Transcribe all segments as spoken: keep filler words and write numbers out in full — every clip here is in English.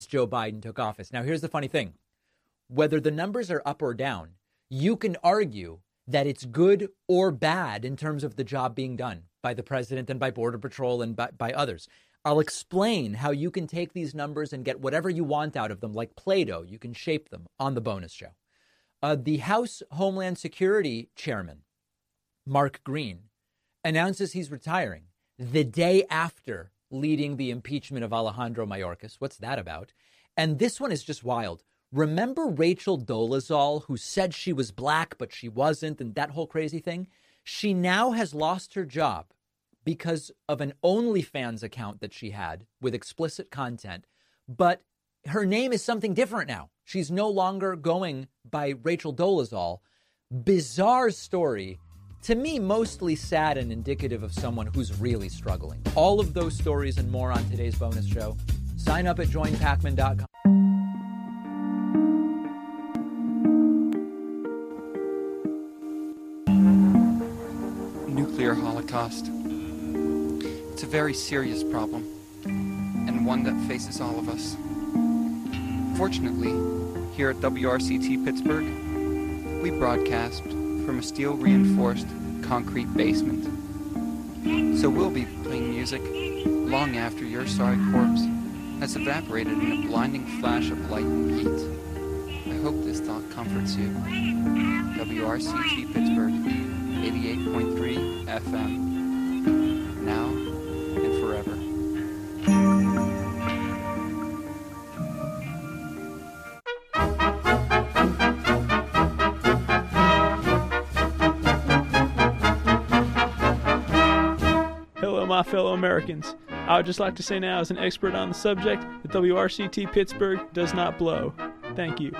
Joe Biden took office. Now, here's the funny thing. Whether the numbers are up or down, you can argue that it's good or bad in terms of the job being done by the president and by Border Patrol and by, by others. I'll explain how you can take these numbers and get whatever you want out of them, like Play-Doh. You can shape them on the bonus show. Uh, the House Homeland Security Chairman, Mark Green, announces he's retiring the day after leading the impeachment of Alejandro Mayorkas. What's that about? And this one is just wild. Remember Rachel Dolezal, who said she was black, but she wasn't, and that whole crazy thing? She now has lost her job because of an OnlyFans account that she had with explicit content. But her name is something different now. She's no longer going by Rachel Dolezal. Bizarre story. To me, mostly sad and indicative of someone who's really struggling. All of those stories and more on today's bonus show. Sign up at join pacman dot com. Nuclear holocaust. It's a very serious problem, and one that faces all of us. Fortunately, here at W R C T Pittsburgh, we broadcast from a steel-reinforced concrete basement. So we'll be playing music long after your sorry corpse has evaporated in a blinding flash of light and heat. I hope this thought comforts you. W R C T Pittsburgh, eighty-eight point three F M, now and forever. Hello, my fellow Americans. I would just like to say now, as an expert on the subject, that W R C T Pittsburgh does not blow. Thank you.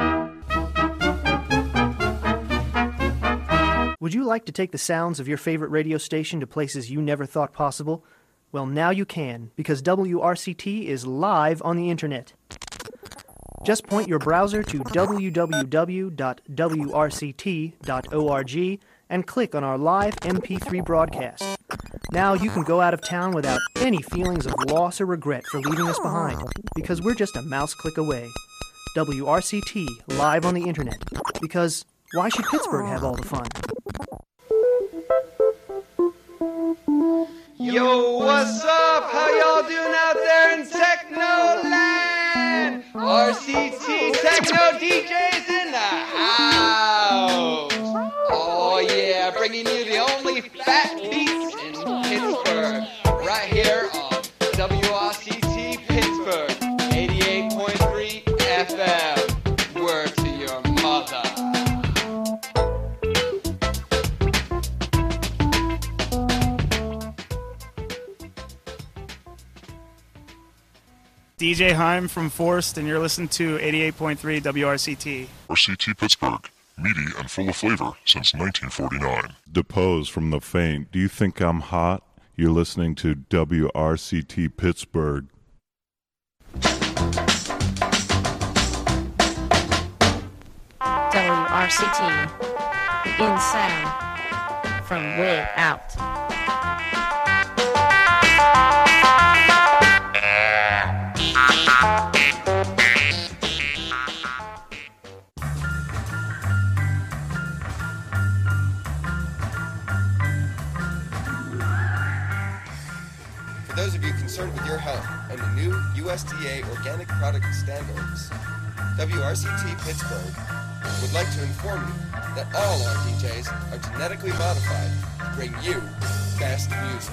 Would you like to take the sounds of your favorite radio station to places you never thought possible? Well, now you can, because W R C T is live on the internet. Just point your browser to w w w dot w r c t dot org and click on our live M P three broadcast. Now you can go out of town without any feelings of loss or regret for leaving us behind, because we're just a mouse click away. W R C T live on the internet, because why should Pittsburgh have all the fun? Yo, what's up? How y'all doing out there in Technoland? R C T Techno D Js in the house. Oh yeah, bringing you the only fat beats in Pittsburgh. Right here on W R C T Pittsburgh, eighty-eight point three F M. Word to your mother. D J Heim from Forst, and you're listening to eighty-eight point three W R C T. R C T Pittsburgh, meaty and full of flavor since nineteen forty-nine. Depose from the faint. Do you think I'm hot? You're listening to W R C T Pittsburgh. W R C T, the in sound from way out. For those of you concerned with your health and the new U S D A organic product standards, W R C T Pittsburgh would like to inform you that all our D Js are genetically modified to bring you best music.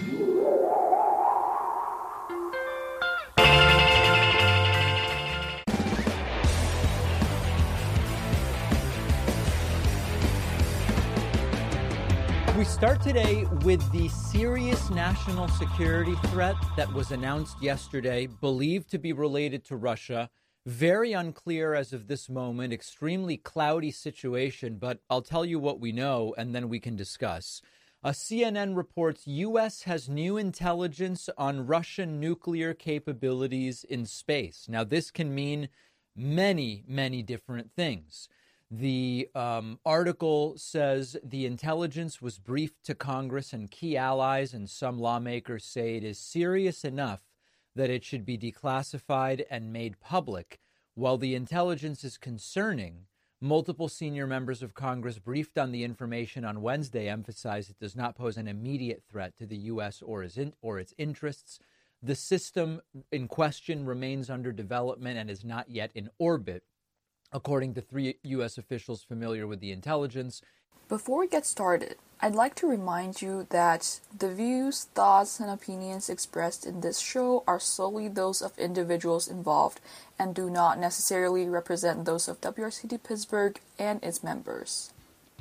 We start today with the serious national security threat that was announced yesterday, believed to be related to Russia. Very unclear as of this moment, extremely cloudy situation, but I'll tell you what we know and then we can discuss. A C N N reports U S has new intelligence on Russian nuclear capabilities in space. Now, this can mean many, many different things. The um, article says the intelligence was briefed to Congress and key allies, and some lawmakers say it is serious enough that it should be declassified and made public. While the intelligence is concerning, multiple senior members of Congress briefed on the information on Wednesday emphasized it does not pose an immediate threat to the U S or, his in, or its interests. The system in question remains under development and is not yet in orbit, according to three U S officials familiar with the intelligence. Before we get started, I'd like to remind you that the views, thoughts, and opinions expressed in this show are solely those of individuals involved and do not necessarily represent those of W R C T Pittsburgh and its members.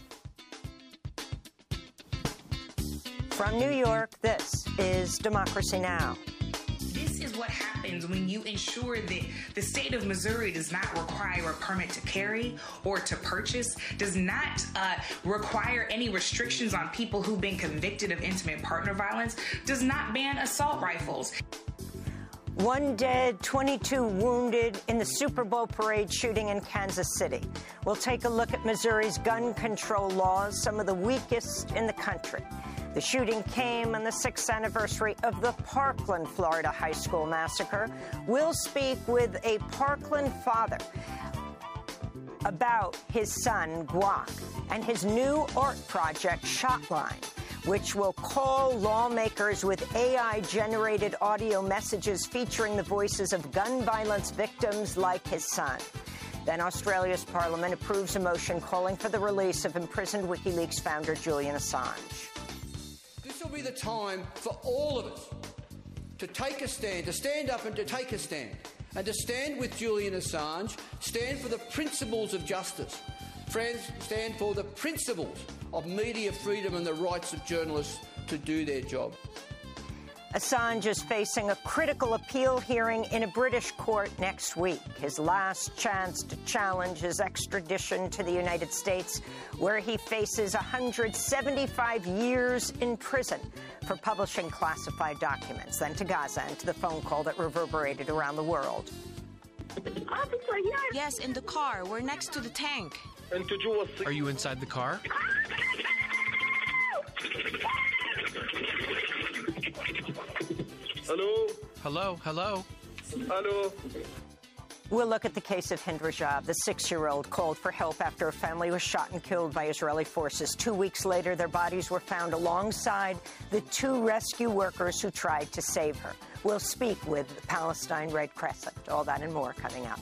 From New York, this is Democracy Now! This is what happens when you ensure that the state of Missouri does not require a permit to carry or to purchase, does not uh, require any restrictions on people who've been convicted of intimate partner violence, does not ban assault rifles. One dead, twenty-two wounded in the Super Bowl parade shooting in Kansas City. We'll take a look at Missouri's gun control laws, some of the weakest in the country. The shooting came on the sixth anniversary of the Parkland, Florida high school massacre. We'll speak with a Parkland father about his son, Guac, and his new art project, Shotline, which will call lawmakers with A I-generated audio messages featuring the voices of gun violence victims like his son. Then Australia's parliament approves a motion calling for the release of imprisoned WikiLeaks founder Julian Assange. This will be the time for all of us to take a stand, to stand up and to take a stand, and to stand with Julian Assange, stand for the principles of justice, friends, stand for the principles of media freedom and the rights of journalists to do their job. Assange is facing a critical appeal hearing in a British court next week, his last chance to challenge his extradition to the United States, where he faces one hundred seventy-five years in prison for publishing classified documents. Then to Gaza and to the phone call that reverberated around the world. Yes, in the car. We're next to the tank. Are you inside the car? Hello? Hello, hello. Hello? We'll look at the case of Hind Rajab. The six-year-old called for help after a family was shot and killed by Israeli forces. Two weeks later, their bodies were found alongside the two rescue workers who tried to save her. We'll speak with the Palestine Red Crescent. All that and more coming up.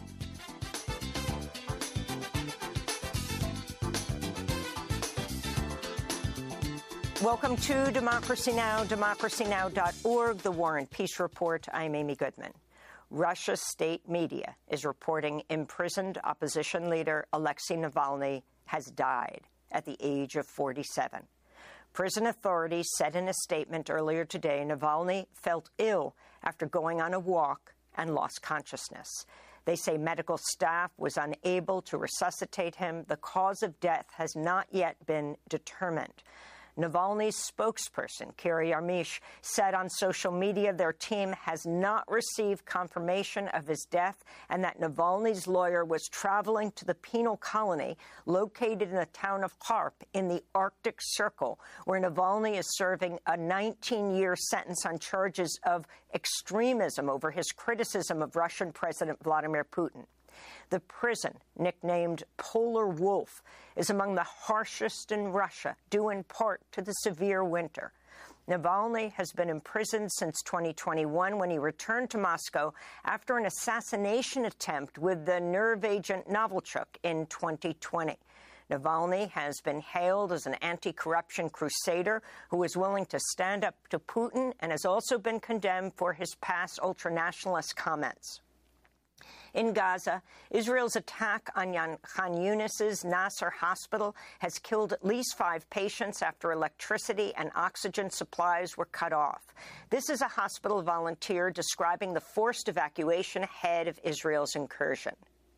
Welcome to Democracy Now!, democracy now dot org, the War and Peace Report. I'm Amy Goodman. Russia's state media is reporting imprisoned opposition leader Alexei Navalny has died at the age of forty-seven. Prison authorities said in a statement earlier today Navalny felt ill after going on a walk and lost consciousness. They say medical staff was unable to resuscitate him. The cause of death has not yet been determined. Navalny's spokesperson, Kiri Yarmish, said on social media their team has not received confirmation of his death and that Navalny's lawyer was traveling to the penal colony located in the town of Kharp in the Arctic Circle, where Navalny is serving a nineteen-year sentence on charges of extremism over his criticism of Russian President Vladimir Putin. The prison, nicknamed Polar Wolf, is among the harshest in Russia, due in part to the severe winter. Navalny has been imprisoned since twenty twenty-one when he returned to Moscow after an assassination attempt with the nerve agent Novichok in twenty twenty. Navalny has been hailed as an anti-corruption crusader who is willing to stand up to Putin and has also been condemned for his past ultranationalist comments. In Gaza, Israel's attack on Khan Yunis's Nasser hospital has killed at least five patients after electricity and oxygen supplies were cut off. This is a hospital volunteer describing the forced evacuation ahead of Israel's incursion.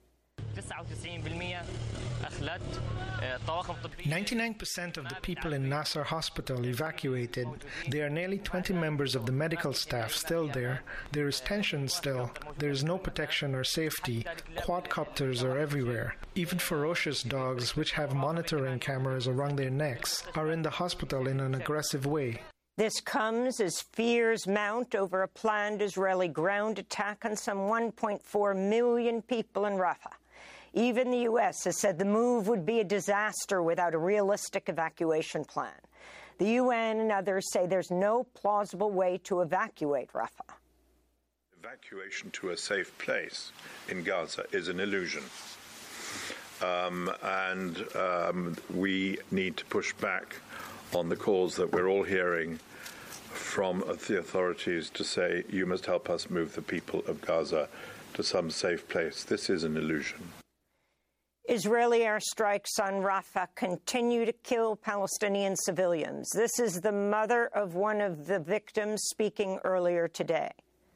ninety-nine percent of the people in Nasser Hospital evacuated. There are nearly twenty members of the medical staff still there. There is tension still. There is no protection or safety. Quadcopters are everywhere. Even ferocious dogs, which have monitoring cameras around their necks, are in the hospital in an aggressive way. This comes as fears mount over a planned Israeli ground attack on some one point four million people in Rafah. Even the U S has said the move would be a disaster without a realistic evacuation plan. The U N and others say there's no plausible way to evacuate Rafah. Evacuation to a safe place in Gaza is an illusion. Um, and um, we need to push back on the calls that we're all hearing from the authorities to say, you must help us move the people of Gaza to some safe place. This is an illusion. Israeli airstrikes on Rafah continue to kill Palestinian civilians. This is the mother of one of the victims speaking earlier today.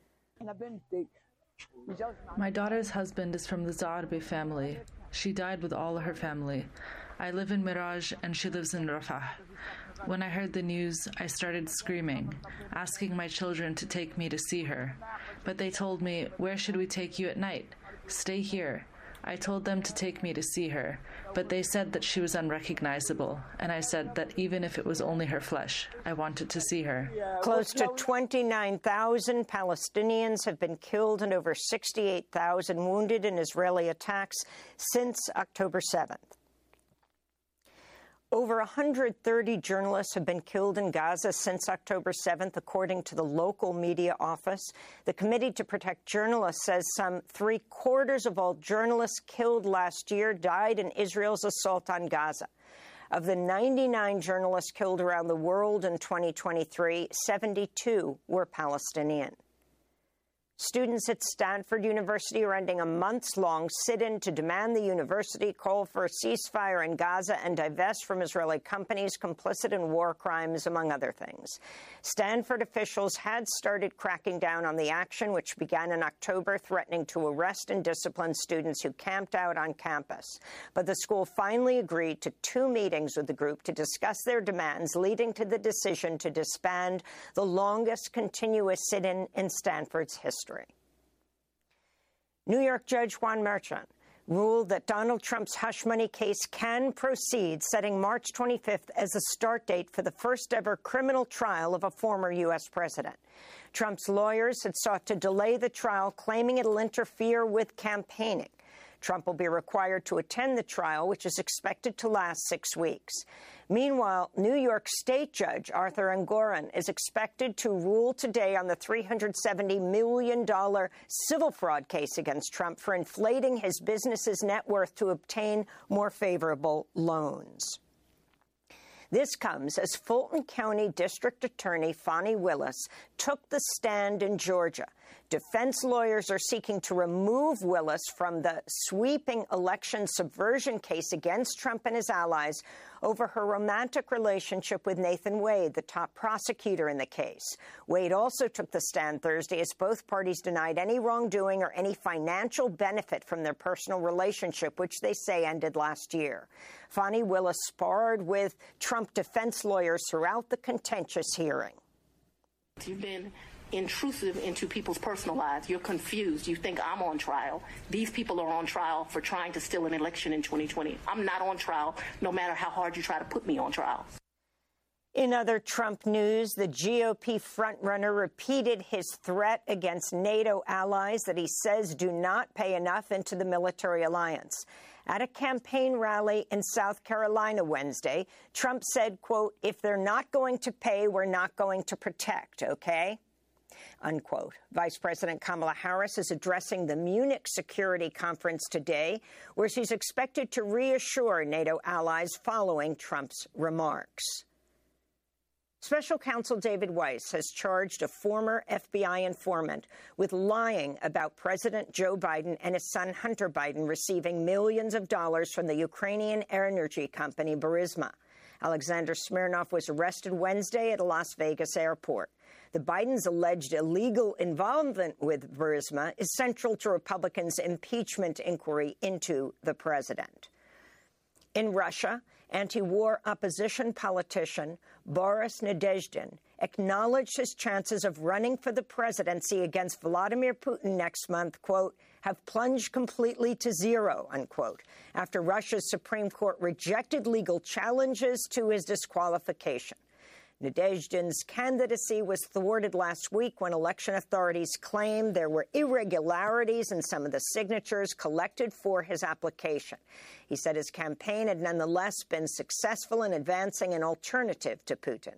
My daughter's husband is from the Zarbi family. She died with all her family. I live in Miraj and she lives in Rafah. When I heard the news, I started screaming, asking my children to take me to see her. But they told me, "Where should we take you at night? Stay here." I told them to take me to see her, but they said that she was unrecognizable, and I said that even if it was only her flesh, I wanted to see her. Close to twenty-nine thousand Palestinians have been killed and over sixty-eight thousand wounded in Israeli attacks since October seventh. Over one hundred thirty journalists have been killed in Gaza since October seventh, according to the local media office. The Committee to Protect Journalists says some three-quarters of all journalists killed last year died in Israel's assault on Gaza. Of the ninety-nine journalists killed around the world in twenty twenty-three, seventy-two were Palestinian. Students at Stanford University are ending a months-long sit-in to demand the university call for a ceasefire in Gaza and divest from Israeli companies complicit in war crimes, among other things. Stanford officials had started cracking down on the action, which began in October, threatening to arrest and discipline students who camped out on campus. But the school finally agreed to two meetings with the group to discuss their demands, leading to the decision to disband the longest continuous sit-in in Stanford's history. New York Judge Juan Merchan ruled that Donald Trump's hush money case can proceed, setting March twenty-fifth as a start date for the first-ever criminal trial of a former U S president. Trump's lawyers had sought to delay the trial, claiming it'll interfere with campaigning. Trump will be required to attend the trial, which is expected to last six weeks. Meanwhile, New York State Judge Arthur Engoron is expected to rule today on the three hundred seventy million dollars civil fraud case against Trump for inflating his business's net worth to obtain more favorable loans. This comes as Fulton County District Attorney Fani Willis took the stand in Georgia. Defense lawyers are seeking to remove Willis from the sweeping election subversion case against Trump and his allies over her romantic relationship with Nathan Wade, the top prosecutor in the case. Wade also took the stand Thursday as both parties denied any wrongdoing or any financial benefit from their personal relationship, which they say ended last year. Fani Willis sparred with Trump defense lawyers throughout the contentious hearing. You've been intrusive into people's personal lives. You're confused. You think I'm on trial. These people are on trial for trying to steal an election in twenty twenty. I'm not on trial, no matter how hard you try to put me on trial. In other Trump news, the G O P frontrunner repeated his threat against NATO allies that he says do not pay enough into the military alliance. At a campaign rally in South Carolina Wednesday, Trump said, quote, "If they're not going to pay, we're not going to protect, okay?" Unquote. Vice President Kamala Harris is addressing the Munich Security Conference today, where she's expected to reassure NATO allies following Trump's remarks. Special Counsel David Weiss has charged a former F B I informant with lying about President Joe Biden and his son Hunter Biden receiving millions of dollars from the Ukrainian energy company Burisma. Alexander Smirnov was arrested Wednesday at a Las Vegas airport. The Bidens' alleged illegal involvement with Burisma is central to Republicans' impeachment inquiry into the president. In Russia, anti-war opposition politician Boris Nadezhdin acknowledged his chances of running for the presidency against Vladimir Putin next month, quote, have plunged completely to zero, unquote, after Russia's Supreme Court rejected legal challenges to his disqualification. Nadezhdin's candidacy was thwarted last week when election authorities claimed there were irregularities in some of the signatures collected for his application. He said his campaign had nonetheless been successful in advancing an alternative to Putin.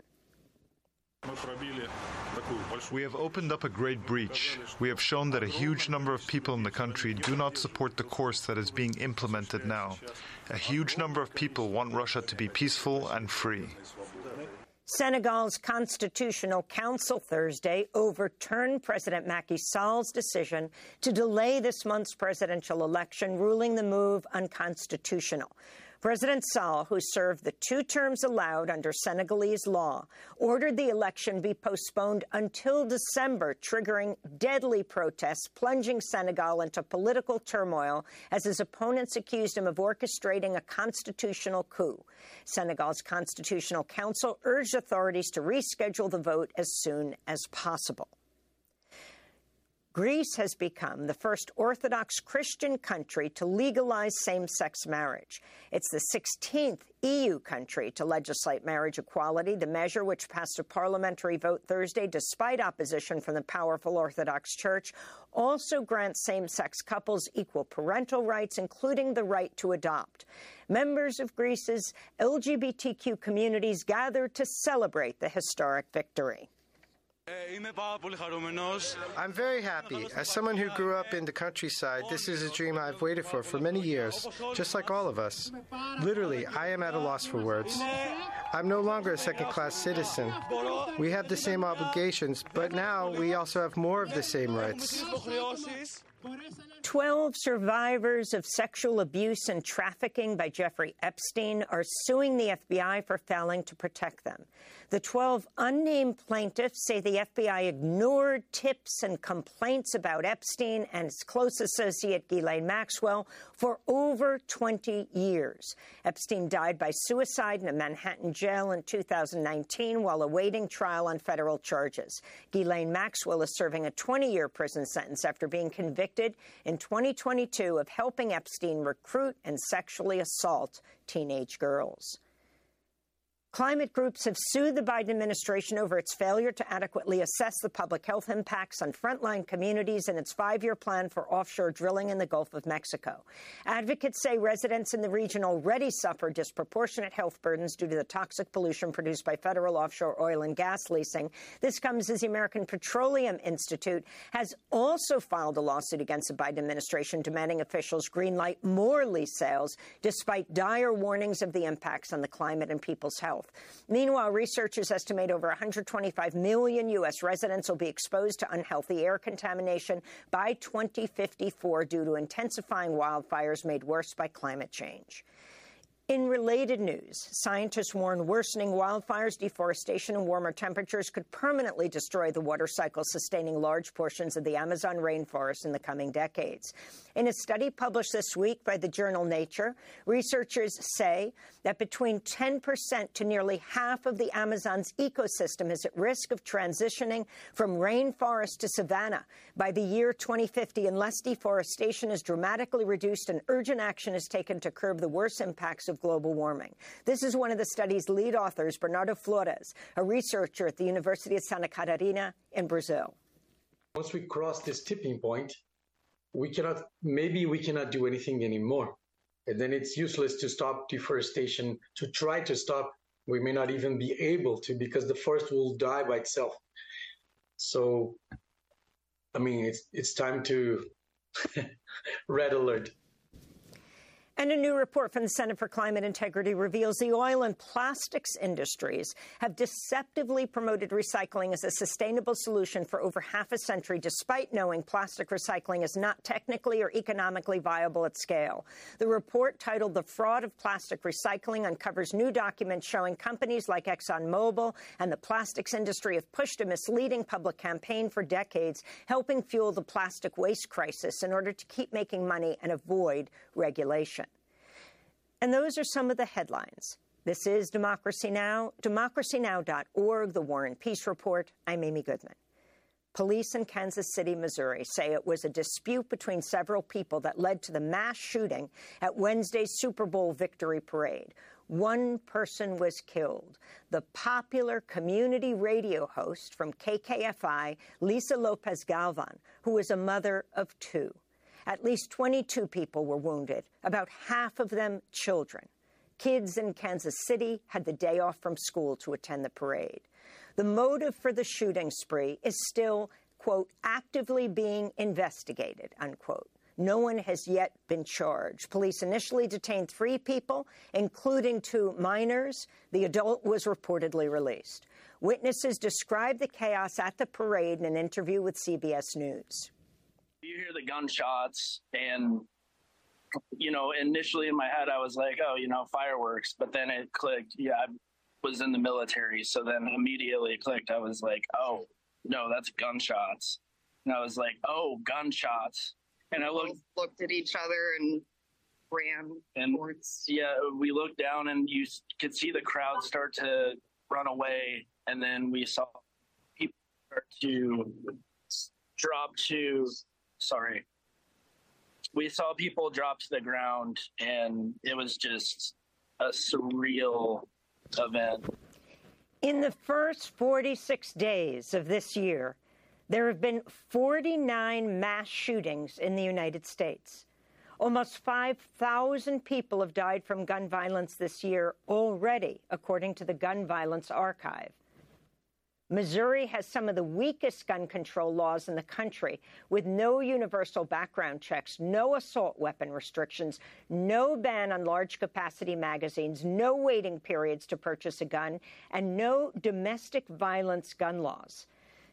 We have opened up a great breach. We have shown that a huge number of people in the country do not support the course that is being implemented now. A huge number of people want Russia to be peaceful and free. Senegal's Constitutional Council Thursday overturned President Macky Sall's decision to delay this month's presidential election, ruling the move unconstitutional. President Sall, who served the two terms allowed under Senegalese law, ordered the election be postponed until December, triggering deadly protests, plunging Senegal into political turmoil as his opponents accused him of orchestrating a constitutional coup. Senegal's Constitutional Council urged authorities to reschedule the vote as soon as possible. Greece has become the first Orthodox Christian country to legalize same-sex marriage. It's the sixteenth E U country to legislate marriage equality, the measure which passed a parliamentary vote Thursday despite opposition from the powerful Orthodox Church, also grants same-sex couples equal parental rights, including the right to adopt. Members of Greece's L G B T Q communities gathered to celebrate the historic victory. I'm very happy. As someone who grew up in the countryside, this is a dream I've waited for for many years, just like all of us. Literally, I am at a loss for words. I'm no longer a second-class citizen. We have the same obligations, but now we also have more of the same rights. Twelve survivors of sexual abuse and trafficking by Jeffrey Epstein are suing the F B I for failing to protect them. The twelve unnamed plaintiffs say the F B I ignored tips and complaints about Epstein and his close associate Ghislaine Maxwell for over twenty years. Epstein died by suicide in a Manhattan jail in two thousand nineteen while awaiting trial on federal charges. Ghislaine Maxwell is serving a twenty-year prison sentence after being convicted in twenty twenty-two of helping Epstein recruit and sexually assault teenage girls. Climate groups have sued the Biden administration over its failure to adequately assess the public health impacts on frontline communities and its five-year plan for offshore drilling in the Gulf of Mexico. Advocates say residents in the region already suffer disproportionate health burdens due to the toxic pollution produced by federal offshore oil and gas leasing. This comes as the American Petroleum Institute has also filed a lawsuit against the Biden administration demanding officials greenlight more lease sales, despite dire warnings of the impacts on the climate and people's health. Meanwhile, researchers estimate over one hundred twenty-five million U S residents will be exposed to unhealthy air contamination by twenty fifty-four due to intensifying wildfires made worse by climate change. In related news, scientists warn worsening wildfires, deforestation, and warmer temperatures could permanently destroy the water cycle, sustaining large portions of the Amazon rainforest in the coming decades. In a study published this week by the journal Nature, researchers say that between ten percent to nearly half of the Amazon's ecosystem is at risk of transitioning from rainforest to savanna by the year twenty fifty unless deforestation is dramatically reduced and urgent action is taken to curb the worst impacts of global warming. This is one of the study's lead authors, Bernardo Flores, a researcher at the University of Santa Catarina in Brazil. Once we cross this tipping point, we cannot, maybe we cannot do anything anymore. And then it's useless to stop deforestation, to try to stop. We may not even be able to because the forest will die by itself. So, I mean, it's, it's time to red alert. And a new report from the Center for Climate Integrity reveals the oil and plastics industries have deceptively promoted recycling as a sustainable solution for over half a century, despite knowing plastic recycling is not technically or economically viable at scale. The report, titled The Fraud of Plastic Recycling, uncovers new documents showing companies like ExxonMobil and the plastics industry have pushed a misleading public campaign for decades, helping fuel the plastic waste crisis in order to keep making money and avoid regulation. And those are some of the headlines. This is Democracy Now!, democracy now dot org, The War and Peace Report. I'm Amy Goodman. Police in Kansas City, Missouri, say it was a dispute between several people that led to the mass shooting at Wednesday's Super Bowl victory parade. one person was killed. The popular community radio host from K K F I, Lisa Lopez Galvan, who was a mother of two. At least twenty-two people were wounded, about half of them children. Kids in Kansas City had the day off from school to attend the parade. The motive for the shooting spree is still, quote, actively being investigated, unquote. No one has yet been charged. Police initially detained three people, including two minors. The adult was reportedly released. Witnesses described the chaos at the parade in an interview with C B S News. You hear the gunshots, and, you know, initially in my head, I was like, oh, you know, fireworks. But then it clicked. Yeah, I was in the military. So then immediately it clicked. I was like, oh, no, that's gunshots. And I was like, oh, gunshots. And I looked, looked at each other and ran and towards. Yeah, we looked down and you could see the crowd start to run away. And then we saw people start to drop to, sorry. We saw people drop to the ground, and it was just a surreal event. In the first forty-six days of this year, there have been forty-nine mass shootings in the United States. Almost five thousand people have died from gun violence this year already, according to the Gun Violence Archive. Missouri has some of the weakest gun control laws in the country, with no universal background checks, no assault weapon restrictions, no ban on large-capacity magazines, no waiting periods to purchase a gun, and no domestic violence gun laws.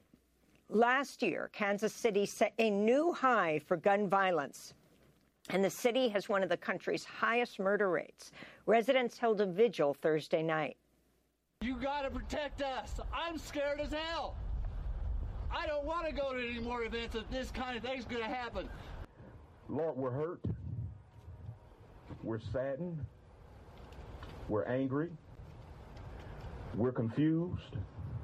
Last year, Kansas City set a new high for gun violence, and the city has one of the country's highest murder rates. Residents held a vigil Thursday night. You gotta protect us. I'm scared as hell. I don't want to go to any more events if this kind of thing's gonna happen. Lord, we're hurt. We're saddened. We're angry. We're confused.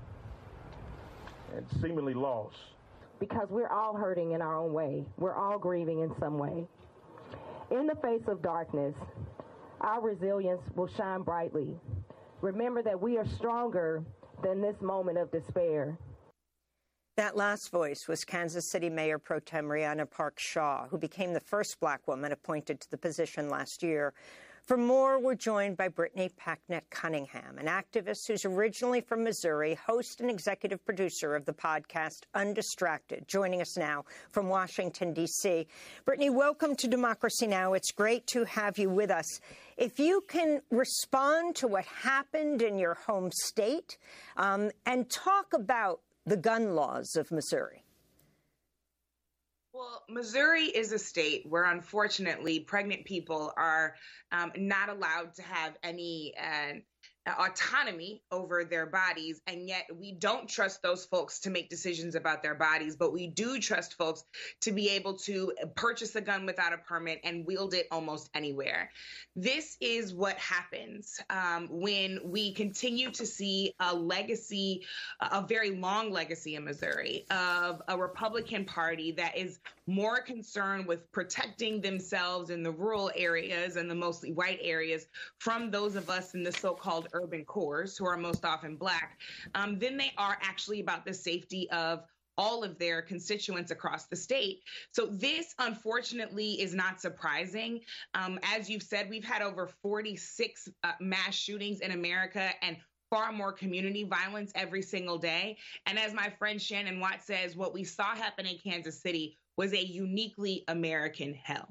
And seemingly lost. Because we're all hurting in our own way. We're all grieving in some way. In the face of darkness, our resilience will shine brightly. Remember that we are stronger than this moment of despair. That last voice was Kansas City Mayor Pro Tem Rihanna Park Shaw, who became the first black woman appointed to the position last year. For more, we're joined by Brittany Packnett Cunningham, an activist who's originally from Missouri, host and executive producer of the podcast Undistracted, joining us now from Washington, D C. Brittany, welcome to Democracy Now! It's great to have you with us. If you can respond to what happened in your home state um, and talk about the gun laws of Missouri. Well, Missouri is a state where, unfortunately, pregnant people are um, not allowed to have any uh, autonomy over their bodies, and yet we don't trust those folks to make decisions about their bodies, but we do trust folks to be able to purchase a gun without a permit and wield it almost anywhere. This is what happens um, when we continue to see a legacy, a very long legacy in Missouri, of a Republican Party that is more concerned with protecting themselves in the rural areas and the mostly white areas from those of us in the so-called urban cores, who are most often black, um, than they are actually about the safety of all of their constituents across the state. So this, unfortunately, is not surprising. Um, as you've said, we've had over forty-six uh, mass shootings in America and far more community violence every single day. And as my friend Shannon Watt says, what we saw happen in Kansas City was a uniquely American hell.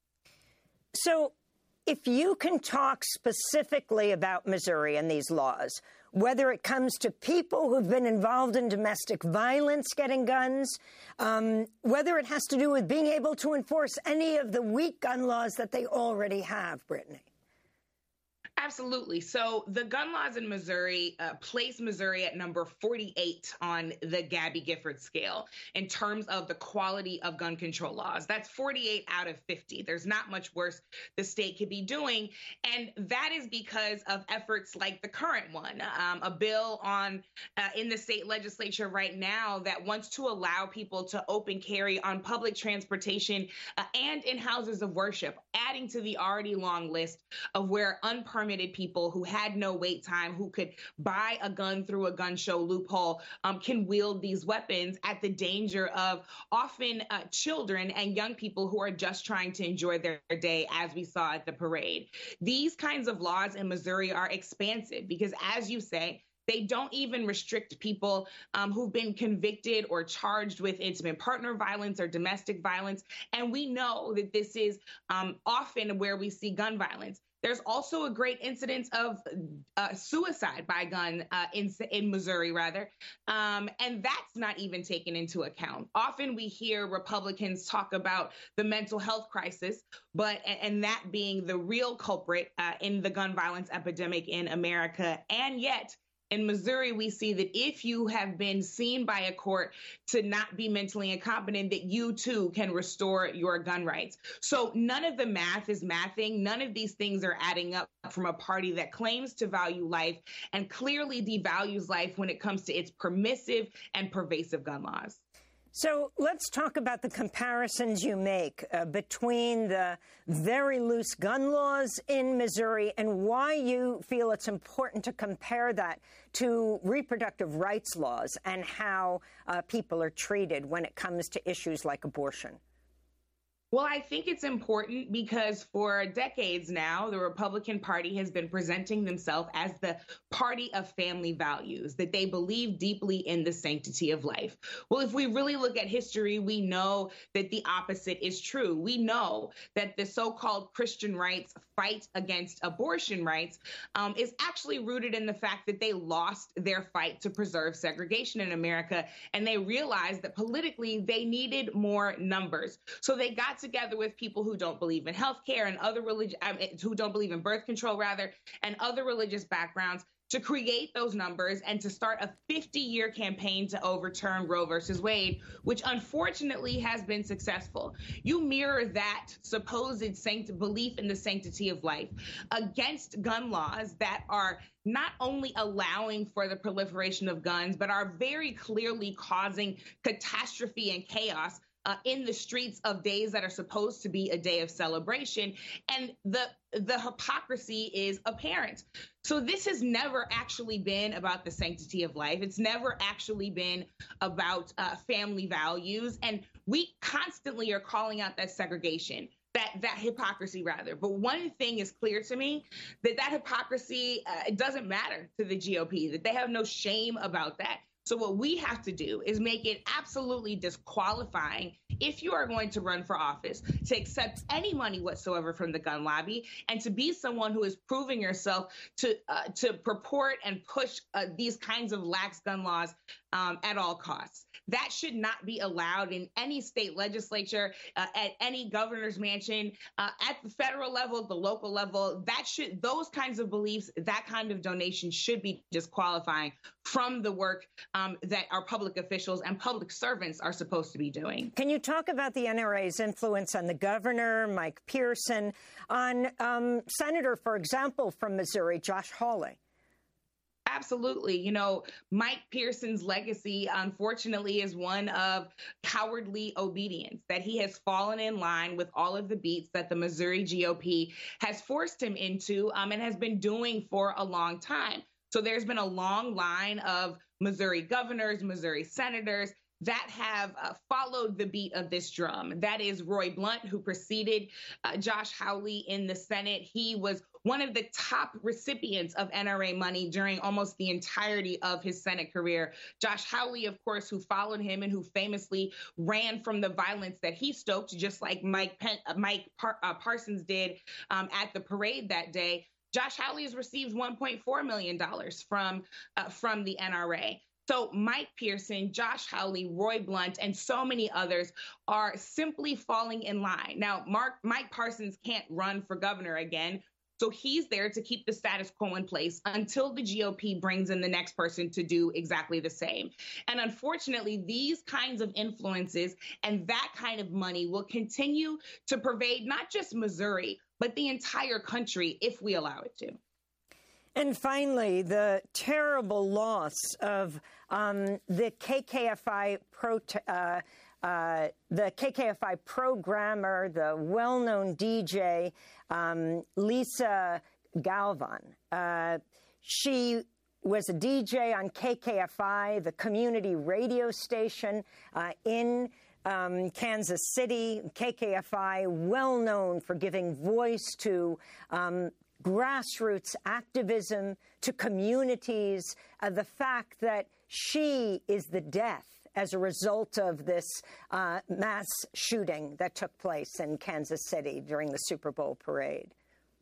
So if you can talk specifically about Missouri and these laws, whether it comes to people who've been involved in domestic violence getting guns, um, whether it has to do with being able to enforce any of the weak gun laws that they already have, Brittany. Absolutely. So the gun laws in Missouri uh, place Missouri at number forty-eight on the Gabby Gifford scale in terms of the quality of gun control laws. That's forty-eight out of fifty. There's not much worse the state could be doing. And that is because of efforts like the current one, um, a bill on uh, in the state legislature right now that wants to allow people to open carry on public transportation uh, and in houses of worship adding to the already long list of where unpermitted people who had no wait time, who could buy a gun through a gun show loophole, um, can wield these weapons at the danger of often uh, children and young people who are just trying to enjoy their day, as we saw at the parade. These kinds of laws in Missouri are expansive because, as you say, they don't even restrict people um, who've been convicted or charged with intimate partner violence or domestic violence. And we know that this is um, often where we see gun violence. There's also a great incidence of uh, suicide by gun uh, in, in Missouri, rather, um, and that's not even taken into account. Often we hear Republicans talk about the mental health crisis, but and that being the real culprit uh, in the gun violence epidemic in America, and yet in Missouri, we see that if you have been seen by a court to not be mentally incompetent, that you too can restore your gun rights. So none of the math is mathing. None of these things are adding up from a party that claims to value life and clearly devalues life when it comes to its permissive and pervasive gun laws. So let's talk about the comparisons you make uh, between the very loose gun laws in Missouri and why you feel it's important to compare that to reproductive rights laws and how uh, people are treated when it comes to issues like abortion. Well, I think it's important because for decades now, the Republican Party has been presenting themselves as the party of family values, that they believe deeply in the sanctity of life. Well, if we really look at history, we know that the opposite is true. We know that the so-called Christian rights fight against abortion rights um, is actually rooted in the fact that they lost their fight to preserve segregation in America, and they realized that politically they needed more numbers. So they got together with people who don't believe in health care and other religion, um, who don't believe in birth control, rather, and other religious backgrounds to create those numbers and to start a fifty-year campaign to overturn Roe versus Wade, which unfortunately has been successful. You mirror that supposed sanct- belief in the sanctity of life against gun laws that are not only allowing for the proliferation of guns, but are very clearly causing catastrophe and chaos Uh, in the streets of days that are supposed to be a day of celebration. And the the hypocrisy is apparent. So this has never actually been about the sanctity of life. It's never actually been about uh, family values. And we constantly are calling out that segregation, that that hypocrisy, rather. But one thing is clear to me, that that hypocrisy, uh, it doesn't matter to the G O P, that they have no shame about that. So what we have to do is make it absolutely disqualifying if you are going to run for office, to accept any money whatsoever from the gun lobby, and to be someone who is proving yourself to uh, to purport and push uh, these kinds of lax gun laws um, at all costs. That should not be allowed in any state legislature, uh, at any governor's mansion, uh, at the federal level, the local level. That should, those kinds of beliefs, that kind of donation should be disqualifying from the work um, that our public officials and public servants are supposed to be doing. Can you talk about the N R A's influence on the governor, Mike Pearson, on um, Senator, for example, from Missouri, Josh Hawley? Absolutely. You know, Mike Pearson's legacy, unfortunately, is one of cowardly obedience, that he has fallen in line with all of the beats that the Missouri G O P has forced him into um, and has been doing for a long time. So there's been a long line of Missouri governors, Missouri senators that have uh, followed the beat of this drum. That is Roy Blunt, who preceded uh, Josh Hawley in the Senate. He was one of the top recipients of N R A money during almost the entirety of his Senate career. Josh Hawley, of course, who followed him and who famously ran from the violence that he stoked, just like Mike Pen- uh, Mike Par- uh, Parsons did um, at the parade that day. Josh Hawley has received one point four million dollars from uh, from the N R A. So Mike Pearson, Josh Hawley, Roy Blunt, and so many others are simply falling in line. Now, Mark, Mike Parsons can't run for governor again, so he's there to keep the status quo in place until the G O P brings in the next person to do exactly the same. And unfortunately, these kinds of influences and that kind of money will continue to pervade not just Missouri, but the entire country if we allow it to. And finally, the terrible loss of um, the K K F I pro- uh, Uh, the K K F I programmer, the well-known D J, um, Lisa Galvan. Uh, she was a D J on K K F I, the community radio station uh, in um, Kansas City. K K F I, well known for giving voice to um, grassroots activism, to communities. Uh, the fact that she is the death as a result of this uh, mass shooting that took place in Kansas City during the Super Bowl parade.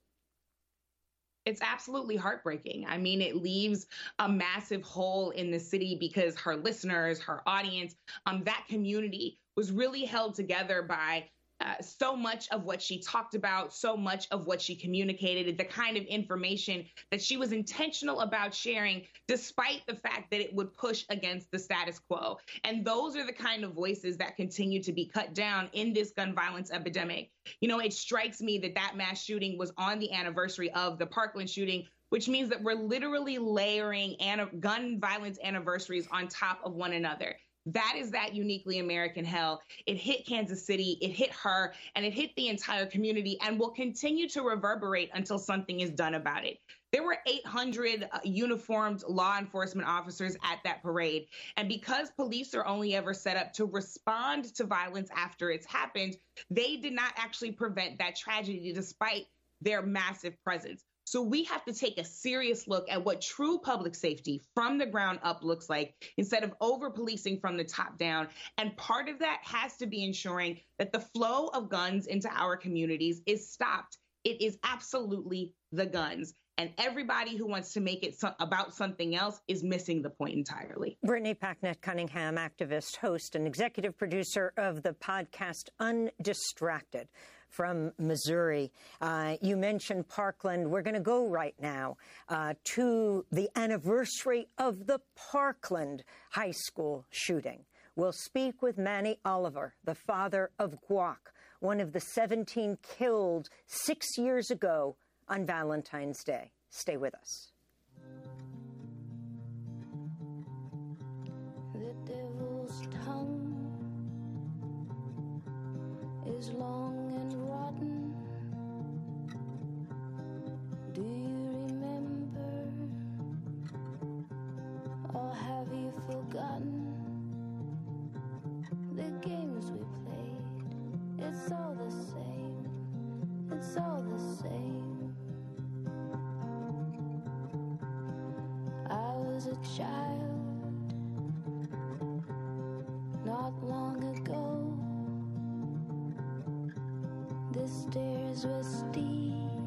It's absolutely heartbreaking. I mean, it leaves a massive hole in the city because her listeners, her audience, um, that community was really held together by Uh, so much of what she talked about, so much of what she communicated, the kind of information that she was intentional about sharing, despite the fact that it would push against the status quo. And those are the kind of voices that continue to be cut down in this gun violence epidemic. You know, it strikes me that that mass shooting was on the anniversary of the Parkland shooting, which means that we're literally layering an- gun violence anniversaries on top of one another. That is that uniquely American hell. It hit Kansas City, it hit her, and it hit the entire community and will continue to reverberate until something is done about it. There were eight hundred uh, uniformed law enforcement officers at that parade. And because police are only ever set up to respond to violence after it's happened, they did not actually prevent that tragedy despite their massive presence. So we have to take a serious look at what true public safety from the ground up looks like instead of over-policing from the top down. And part of that has to be ensuring that the flow of guns into our communities is stopped. It is absolutely the guns. And everybody who wants to make it so- about something else is missing the point entirely. Brittany Packnett Cunningham, activist, host, and executive producer of the podcast Undistracted from Missouri. Uh, you mentioned Parkland. We're going to go right now uh, to the anniversary of the Parkland High School shooting. We'll speak with Manny Oliver, the father of Guac, one of the seventeen killed six years ago on Valentine's Day. Stay with us. The devil's tongue is long and rotten. Do you remember, or have you forgotten the games we played? It's all the same, it's all the same. I was a child not long ago. The stairs were steep,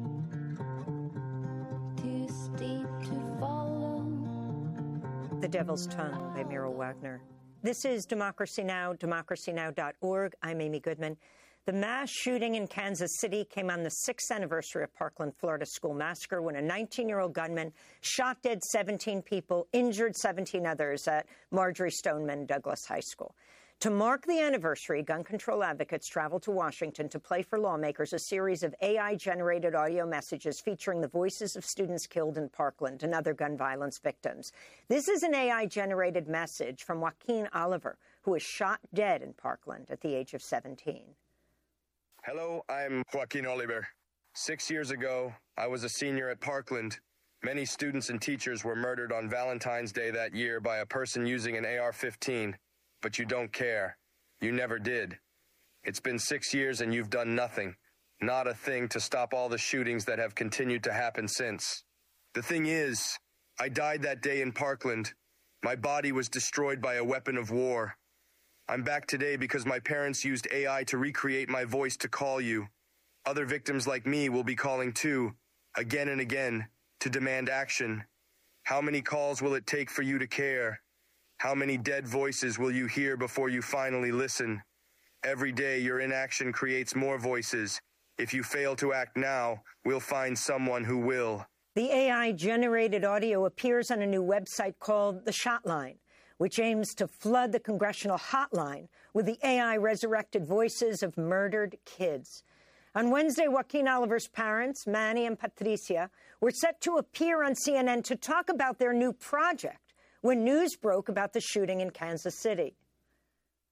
too steep to follow. The Devil's Tongue by Muriel Wagner. This is Democracy Now!, democracy now dot org. I'm Amy Goodman. The mass shooting in Kansas City came on the sixth anniversary of Parkland, Florida school massacre when a nineteen-year-old gunman shot dead seventeen people, injured seventeen others at Marjory Stoneman Douglas High School. To mark the anniversary, gun control advocates traveled to Washington to play for lawmakers a series of A I-generated audio messages featuring the voices of students killed in Parkland and other gun violence victims. This is an A I-generated message from Joaquin Oliver, who was shot dead in Parkland at the age of seventeen. Hello, I'm Joaquin Oliver. Six years ago, I was a senior at Parkland. Many students and teachers were murdered on Valentine's Day that year by a person using an A R fifteen. But you don't care. You never did. It's been six years and you've done nothing. Not a thing to stop all the shootings that have continued to happen since. The thing is, I died that day in Parkland. My body was destroyed by a weapon of war. I'm back today because my parents used A I to recreate my voice to call you. Other victims like me will be calling too, again and again, to demand action. How many calls will it take for you to care? How many dead voices will you hear before you finally listen? Every day your inaction creates more voices. If you fail to act now, we'll find someone who will. The A I-generated audio appears on a new website called The Shotline, which aims to flood the congressional hotline with the A I-resurrected voices of murdered kids. On Wednesday, Joaquin Oliver's parents, Manny and Patricia, were set to appear on C N N to talk about their new project when news broke about the shooting in Kansas City.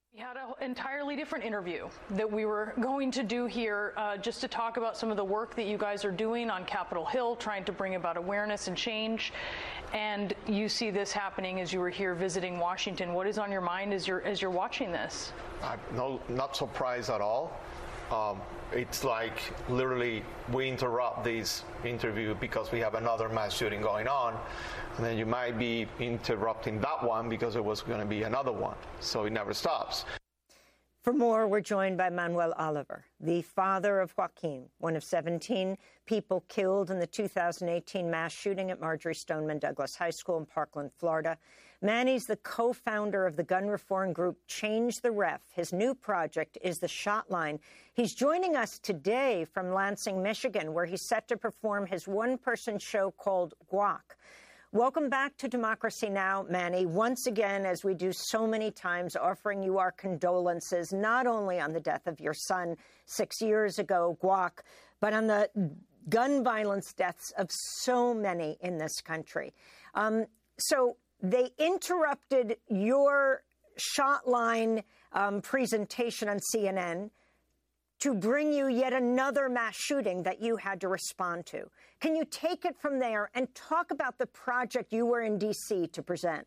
We had an entirely different interview that we were going to do here uh, just to talk about some of the work that you guys are doing on Capitol Hill, trying to bring about awareness and change. And you see this happening as you were here visiting Washington. What is on your mind as you're, as you're watching this? I'm no, not surprised at all. Um, it's like literally we interrupt this interview because we have another mass shooting going on, and then you might be interrupting that one because it was going to be another one. So it never stops. For more, we're joined by Manuel Oliver, the father of Joaquin, one of seventeen people killed in the two thousand eighteen mass shooting at Marjory Stoneman Douglas High School in Parkland, Florida. Manny's the co-founder of the gun reform group Change the Ref. His new project is the Shot Line. He's joining us today from Lansing, Michigan, where he's set to perform his one-person show called Guac. Welcome back to Democracy Now!, Manny. Once again, as we do so many times, offering you our condolences, not only on the death of your son six years ago, Guac, but on the gun violence deaths of so many in this country. Um, so they interrupted your Shot Line um, presentation on C N N to bring you yet another mass shooting that you had to respond to. Can you take it from there and talk about the project you were in D C to present?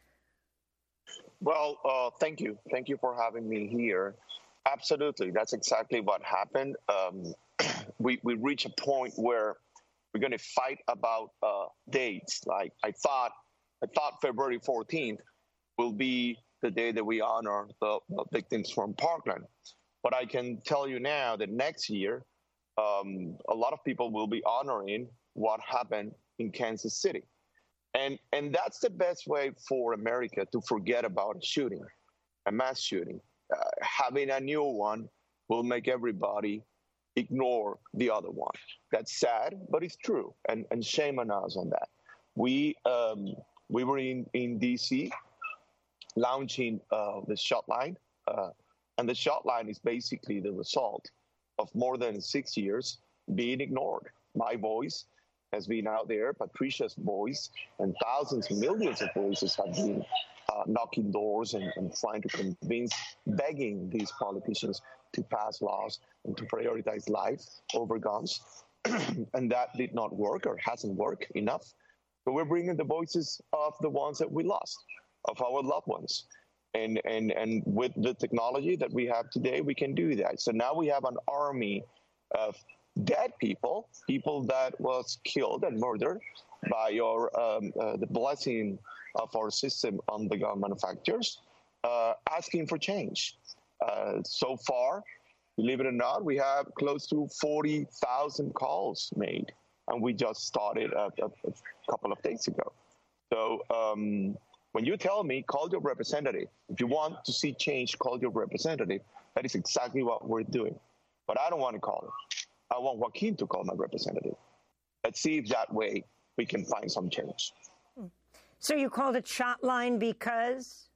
Well, uh, thank you. Thank you for having me here. Absolutely. That's exactly what happened. Um, we, we reach a point where we're going to fight about uh, dates. Like I thought, I thought February fourteenth will be the day that we honor the, the victims from Parkland. But I can tell you now that next year, um, a lot of people will be honoring what happened in Kansas City. And, and that's the best way for America to forget about a shooting, a mass shooting. Uh, having a new one will make everybody ignore the other one. That's sad, but it's true. And, and shame on us on that. We, um, we were in, in D C launching uh, the Shot Line. Uh, And the Shot Line is basically the result of more than six years being ignored. My voice has been out there, Patricia's voice, and thousands, millions of voices have been uh, knocking doors and, and trying to convince, begging these politicians to pass laws and to prioritize life over guns. And that did not work or hasn't worked enough. So we're bringing the voices of the ones that we lost, of our loved ones. And, and and with the technology that we have today, we can do that. So now we have an army of dead people, people that was killed and murdered by our, um, uh, the blessing of our system on the gun manufacturers, uh, asking for change. Uh, so far, believe it or not, we have close to forty thousand calls made, and we just started a, a, a couple of days ago. So um, when you tell me, call your representative. If you want to see change, call your representative. That is exactly what we're doing. But I don't want to call him. I want Joaquin to call my representative. Let's see if that way we can find some change. So you called it Shot Line because?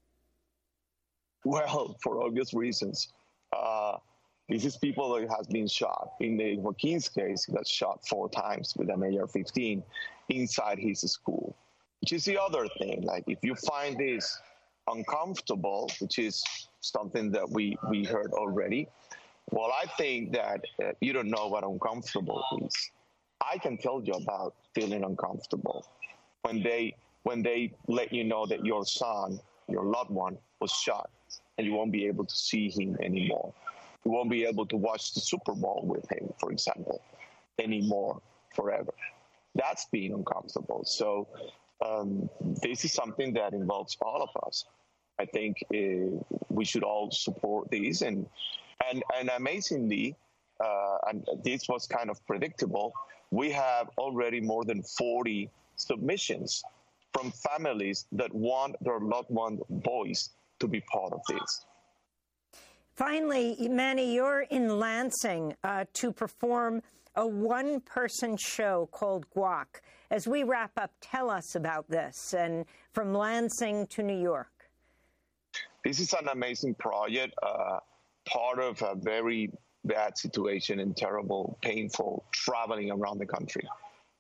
Well, for obvious reasons. Uh, this is people that has been shot. In the Joaquin's case, he got shot four times with an A R fifteen inside his school. Which is the other thing. Like, if you find this uncomfortable, which is something that we, we heard already, well, I think that uh, you don't know what uncomfortable is. I can tell you about feeling uncomfortable when they when they let you know that your son, your loved one, was shot, and you won't be able to see him anymore. You won't be able to watch the Super Bowl with him, for example, anymore, forever. That's being uncomfortable. So um, this is something that involves all of us. I think uh, we should all support these. And and, and amazingly, uh, and this was kind of predictable, we have already more than forty submissions from families that want their loved one's voice to be part of this. Finally, Manny, you're in Lansing uh, to perform a one-person show called Guac. As we wrap up, tell us about this, and from Lansing to New York. This is an amazing project, uh, part of a very bad situation and terrible, painful traveling around the country.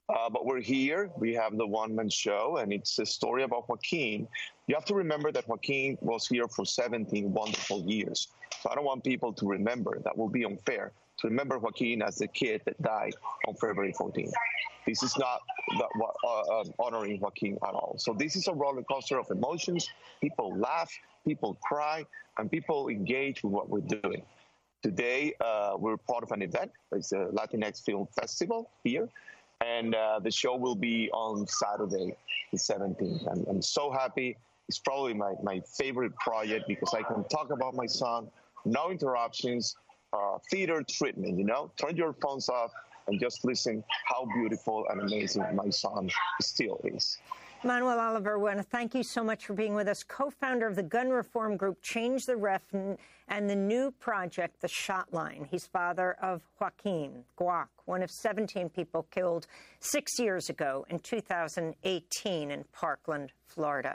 Uh, but we're here. We have the one-man show, and it's a story about Joaquin. You have to remember that Joaquin was here for seventeen wonderful years. So I don't want people to remember. That will be unfair to remember Joaquin as the kid that died on February fourteenth. This is not the, uh, uh, honoring Joaquin at all. So this is a roller coaster of emotions. People laugh, people cry, and people engage with what we're doing. Today, uh, we're part of an event. It's a Latinx Film Festival here. And uh, the show will be on Saturday, the seventeenth. I'm, I'm so happy. It's probably my, my favorite project because I can talk about my son, no interruptions, uh, theater treatment, you know? Turn your phones off and just listen how beautiful and amazing my son still is. Manuel Oliver, I want to thank you so much for being with us, co-founder of the gun reform group Change the Ref and the new project, The Shot Line. He's father of Joaquin Guac, one of seventeen people killed six years ago in two thousand eighteen in Parkland, Florida.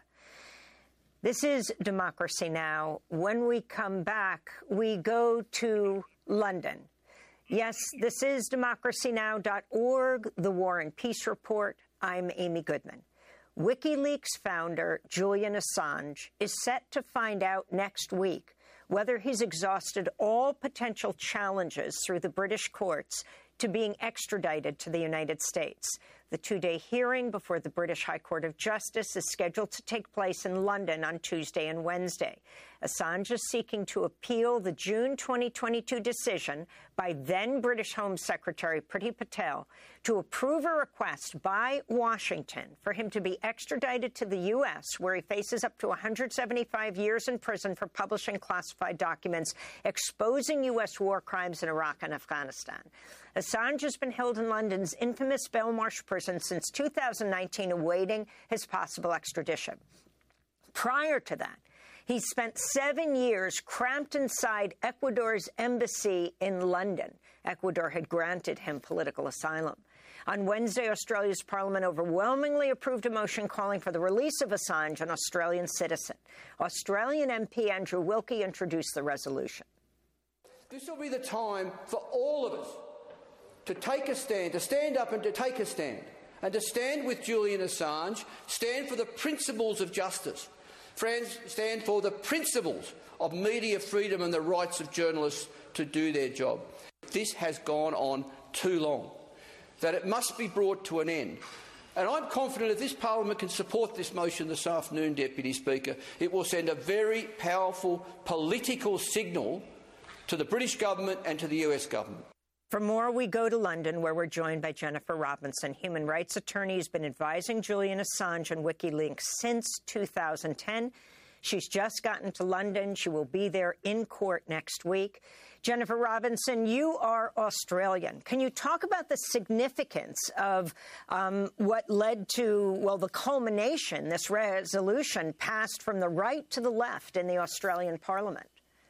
This is Democracy Now! When we come back, we go to London. Yes, this is democracy now dot org, the War and Peace Report. I'm Amy Goodman. WikiLeaks founder Julian Assange is set to find out next week whether he's exhausted all potential challenges through the British courts to being extradited to the United States. The two-day hearing before the British High Court of Justice is scheduled to take place in London on Tuesday and Wednesday. Assange is seeking to appeal the June twenty twenty-two decision by then British Home Secretary Priti Patel to approve a request by Washington for him to be extradited to the U S, where he faces up to one hundred seventy-five years in prison for publishing classified documents exposing U S war crimes in Iraq and Afghanistan. Assange has been held in London's infamous Belmarsh prison since two thousand nineteen, awaiting his possible extradition. Prior to that, he spent seven years cramped inside Ecuador's embassy in London. Ecuador had granted him political asylum. On Wednesday, Australia's parliament overwhelmingly approved a motion calling for the release of Assange, an Australian citizen. Australian M P Andrew Wilkie introduced the resolution. This will be the time for all of us to take a stand, to stand up and to take a stand, and to stand with Julian Assange, stand for the principles of justice, friends, stand for the principles of media freedom and the rights of journalists to do their job. This has gone on too long, that it must be brought to an end. And I'm confident if this Parliament can support this motion this afternoon, Deputy Speaker, it will send a very powerful political signal to the British government and to the U S government. For more, we go to London, where we're joined by Jennifer Robinson, human rights attorney who's been advising Julian Assange and WikiLeaks since two thousand ten. She's just gotten to London. She will be there in court next week. Jennifer Robinson, you are Australian. Can you talk about the significance of um, what led to, well, the culmination, this resolution passed from the right to the left in the Australian Parliament?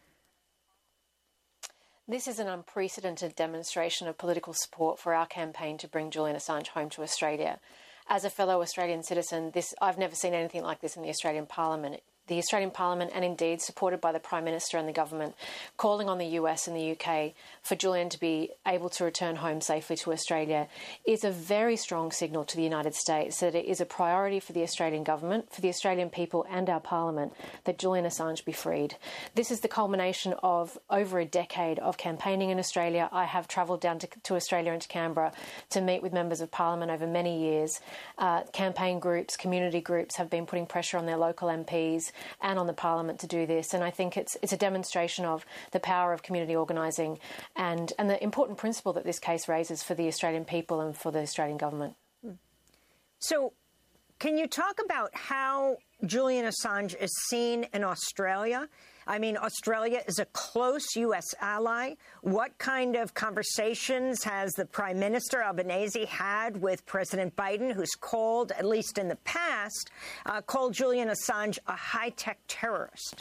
This is an unprecedented demonstration of political support for our campaign to bring Julian Assange home to Australia. As a fellow Australian citizen, this I've never seen anything like this in the Australian Parliament. The Australian Parliament, and indeed supported by the Prime Minister and the government, calling on the U S and the U K for Julian to be able to return home safely to Australia, is a very strong signal to the United States that it is a priority for the Australian government, for the Australian people and our Parliament, that Julian Assange be freed. This is the culmination of over a decade of campaigning in Australia. I have travelled down to, to Australia and to Canberra to meet with members of Parliament over many years. Uh, campaign groups, community groups have been putting pressure on their local M Ps and on the Parliament to do this. And I think it's it's a demonstration of the power of community organising and, and the important principle that this case raises for the Australian people and for the Australian government. So can you talk about how Julian Assange is seen in Australia? I mean, Australia is a close U S ally. What kind of conversations has the Prime Minister Albanese had with President Biden, who's called, at least in the past, uh, called Julian Assange a high-tech terrorist?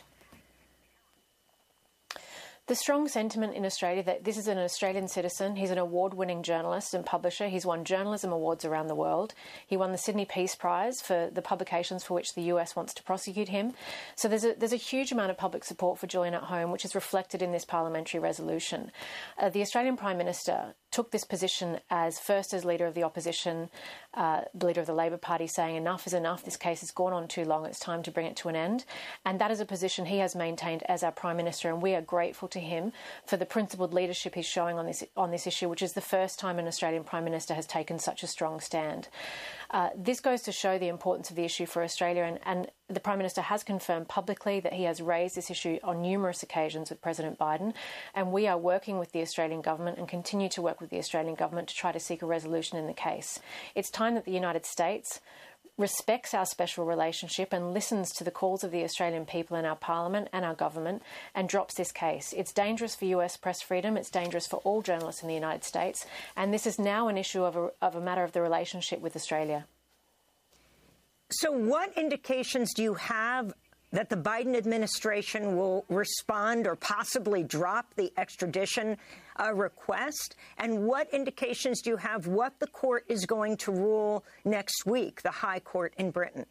The strong sentiment in Australia that this is an Australian citizen. He's an award-winning journalist and publisher. He's won journalism awards around the world. He won the Sydney Peace Prize for the publications for which the U S wants to prosecute him. So there's a, there's a huge amount of public support for Julian at home, which is reflected in this parliamentary resolution. Uh, the Australian Prime Minister took this position as first as leader of the opposition, uh, the leader of the Labor Party, saying enough is enough, this case has gone on too long, it's time to bring it to an end. And that is a position he has maintained as our Prime Minister, and we are grateful to him for the principled leadership he's showing on this on this issue, which is the first time an Australian Prime Minister has taken such a strong stand. Uh, this goes to show the importance of the issue for Australia, and, and the Prime Minister has confirmed publicly that he has raised this issue on numerous occasions with President Biden, and we are working with the Australian government and continue to work with the Australian government to try to seek a resolution in the case. It's time that the United States respects our special relationship and listens to the calls of the Australian people in our parliament and our government and drops this case. It's dangerous for U S press freedom, it's dangerous for all journalists in the United States, and this is now an issue of a, of a matter of the relationship with Australia. So what indications do you have that the Biden administration will respond or possibly drop the extradition uh, request? And what indications do you have what the court is going to rule next week, the High Court in Britain?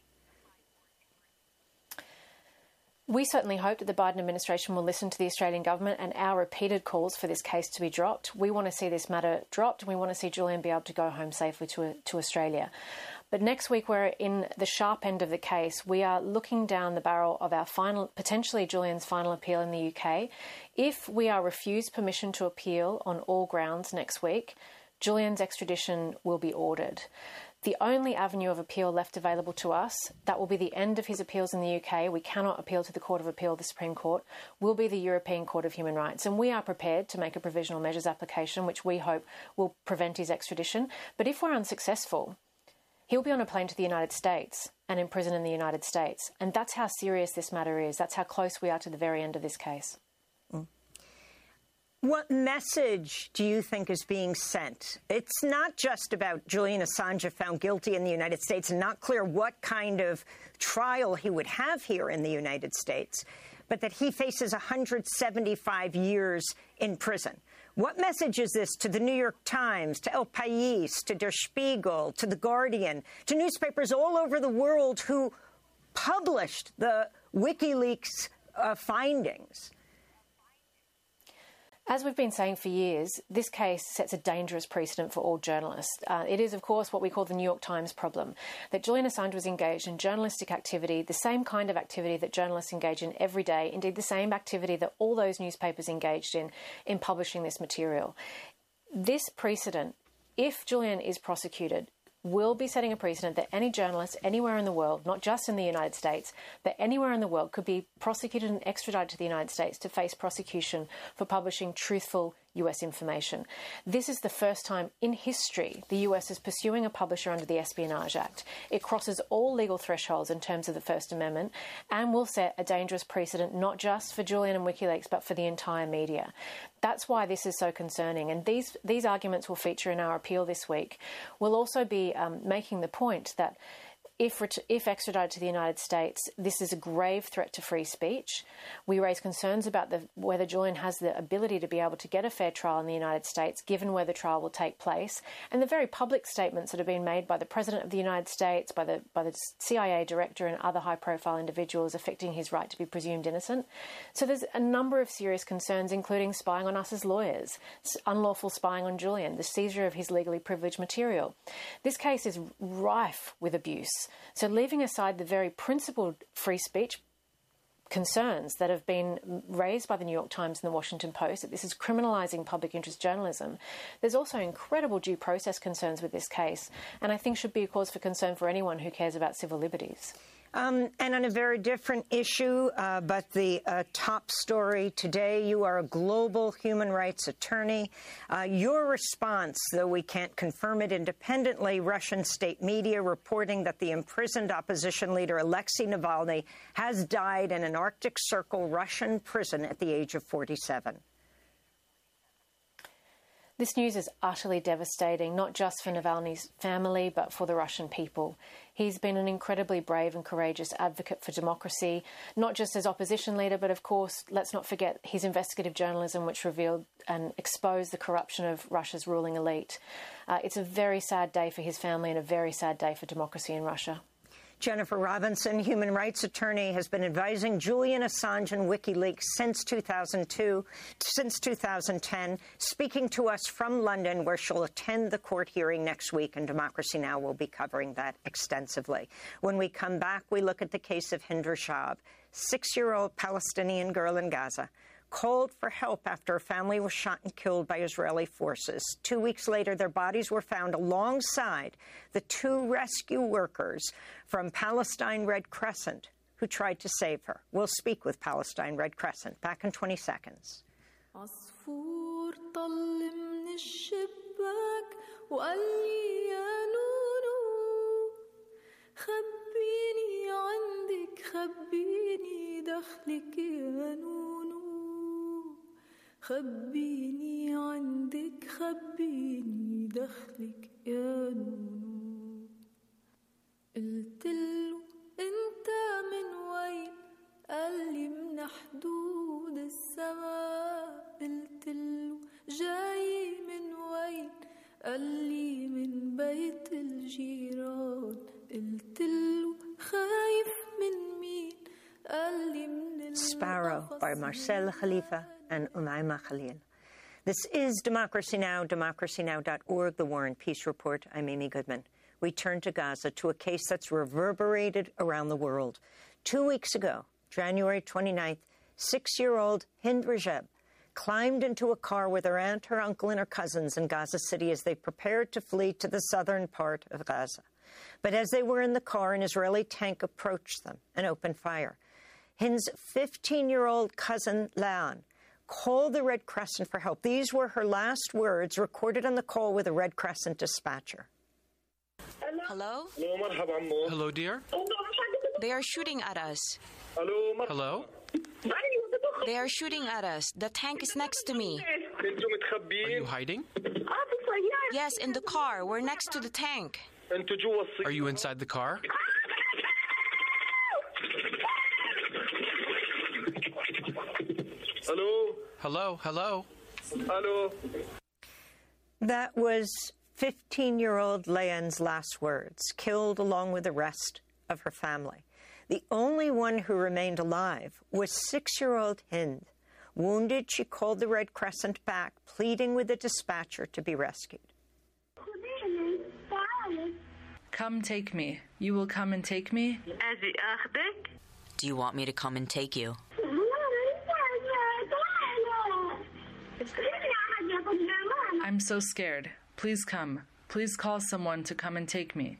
We certainly hope that the Biden administration will listen to the Australian government and our repeated calls for this case to be dropped. We want to see this matter dropped, and we want to see Julian be able to go home safely to, to Australia. But next week, we're in the sharp end of the case. We are looking down the barrel of our final, potentially Julian's final appeal in the U K. If we are refused permission to appeal on all grounds next week, Julian's extradition will be ordered. The only avenue of appeal left available to us, that will be the end of his appeals in the U K. We cannot appeal to the Court of Appeal, the Supreme Court, will be the European Court of Human Rights. And we are prepared to make a provisional measures application, which we hope will prevent his extradition. But if we're unsuccessful, he'll be on a plane to the United States and in prison in the United States. And that's how serious this matter is. That's how close we are to the very end of this case. Mm. What message do you think is being sent? It's not just about Julian Assange found guilty in the United States and not clear what kind of trial he would have here in the United States, but that he faces one hundred seventy-five years in prison. What message is this to the New York Times, to El País, to Der Spiegel, to The Guardian, to newspapers all over the world who published the WikiLeaks uh, findings? As we've been saying for years, this case sets a dangerous precedent for all journalists. Uh, it is, of course, what we call the New York Times problem, that Julian Assange was engaged in journalistic activity, the same kind of activity that journalists engage in every day, indeed the same activity that all those newspapers engaged in, in publishing this material. This precedent, if Julian is prosecuted, will be setting a precedent that any journalist anywhere in the world, not just in the United States, but anywhere in the world, could be prosecuted and extradited to the United States to face prosecution for publishing truthful U S information. This is the first time in history the U S is pursuing a publisher under the Espionage Act. It crosses all legal thresholds in terms of the First Amendment and will set a dangerous precedent not just for Julian and WikiLeaks, but for the entire media. That's why this is so concerning. And these, these arguments will feature in our appeal this week. We'll also be um, making the point that If, if extradited to the United States, this is a grave threat to free speech. We raise concerns about the, whether Julian has the ability to be able to get a fair trial in the United States, given where the trial will take place, and the very public statements that have been made by the President of the United States, by the, by the C I A director and other high-profile individuals affecting his right to be presumed innocent. So there's a number of serious concerns, including spying on us as lawyers, unlawful spying on Julian, the seizure of his legally privileged material. This case is rife with abuse. So leaving aside the very principled free speech concerns that have been raised by the New York Times and the Washington Post, that this is criminalising public interest journalism, there's also incredible due process concerns with this case, and I think should be a cause for concern for anyone who cares about civil liberties. Um, and on a very different issue, uh, but the uh, top story today, you are a global human rights attorney. Uh, your response, though we can't confirm it independently, Russian state media reporting that the imprisoned opposition leader Alexei Navalny has died in an Arctic Circle Russian prison at the age of forty-seven. This news is utterly devastating, not just for Navalny's family, but for the Russian people. He's been an incredibly brave and courageous advocate for democracy, not just as opposition leader, but of course, let's not forget his investigative journalism, which revealed and exposed the corruption of Russia's ruling elite. Uh, it's a very sad day for his family and a very sad day for democracy in Russia. Jennifer Robinson, human rights attorney, has been advising Julian Assange and WikiLeaks since two thousand two, since two thousand ten, speaking to us from London, where she'll attend the court hearing next week, and Democracy Now! Will be covering that extensively. When we come back, we look at the case of Hind Rajab, six-year-old Palestinian girl in Gaza, called for help after a family was shot and killed by Israeli forces. Two weeks later, their bodies were found alongside the two rescue workers from Palestine Red Crescent who tried to save her. We'll speak with Palestine Red Crescent. Back in twenty seconds. عصفور طل من الشباك وقال لي يا نونو خبيني عندك خبيني دخلك يا نونو خبيني عندك خبيني دخلك يا نونو قلتله انت من وين قال لي من حدود السماء قلتله جاي من وين قال لي من بيت الجيران قلتله خايف من مين قال لي من Sparrow by Marcel Khalifa and Umayma Khalil. This is Democracy Now!, democracy now dot org, The War and Peace Report. I'm Amy Goodman. We turn to Gaza, to a case that's reverberated around the world. Two weeks ago, January twenty-ninth, six-year-old Hind Rajab climbed into a car with her aunt, her uncle, and her cousins in Gaza City as they prepared to flee to the southern part of Gaza. But as they were in the car, an Israeli tank approached them and opened fire. Hind's fifteen-year-old cousin, Leon, called the Red Crescent for help. These were her last words recorded on the call with a Red Crescent dispatcher. Hello? Hello, dear? They are shooting at us. Hello? They are shooting at us. The tank is next to me. Are you hiding? Yes, in the car. We're next to the tank. Are you inside the car? Hello? Hello? Hello? Hello? That was fifteen-year-old Leon's last words, killed along with the rest of her family. The only one who remained alive was six-year-old Hind. Wounded, she called the Red Crescent back, pleading with the dispatcher to be rescued. Come take me. You will come and take me? Do you want me to come and take you? I'm so scared. Please come. Please call someone to come and take me.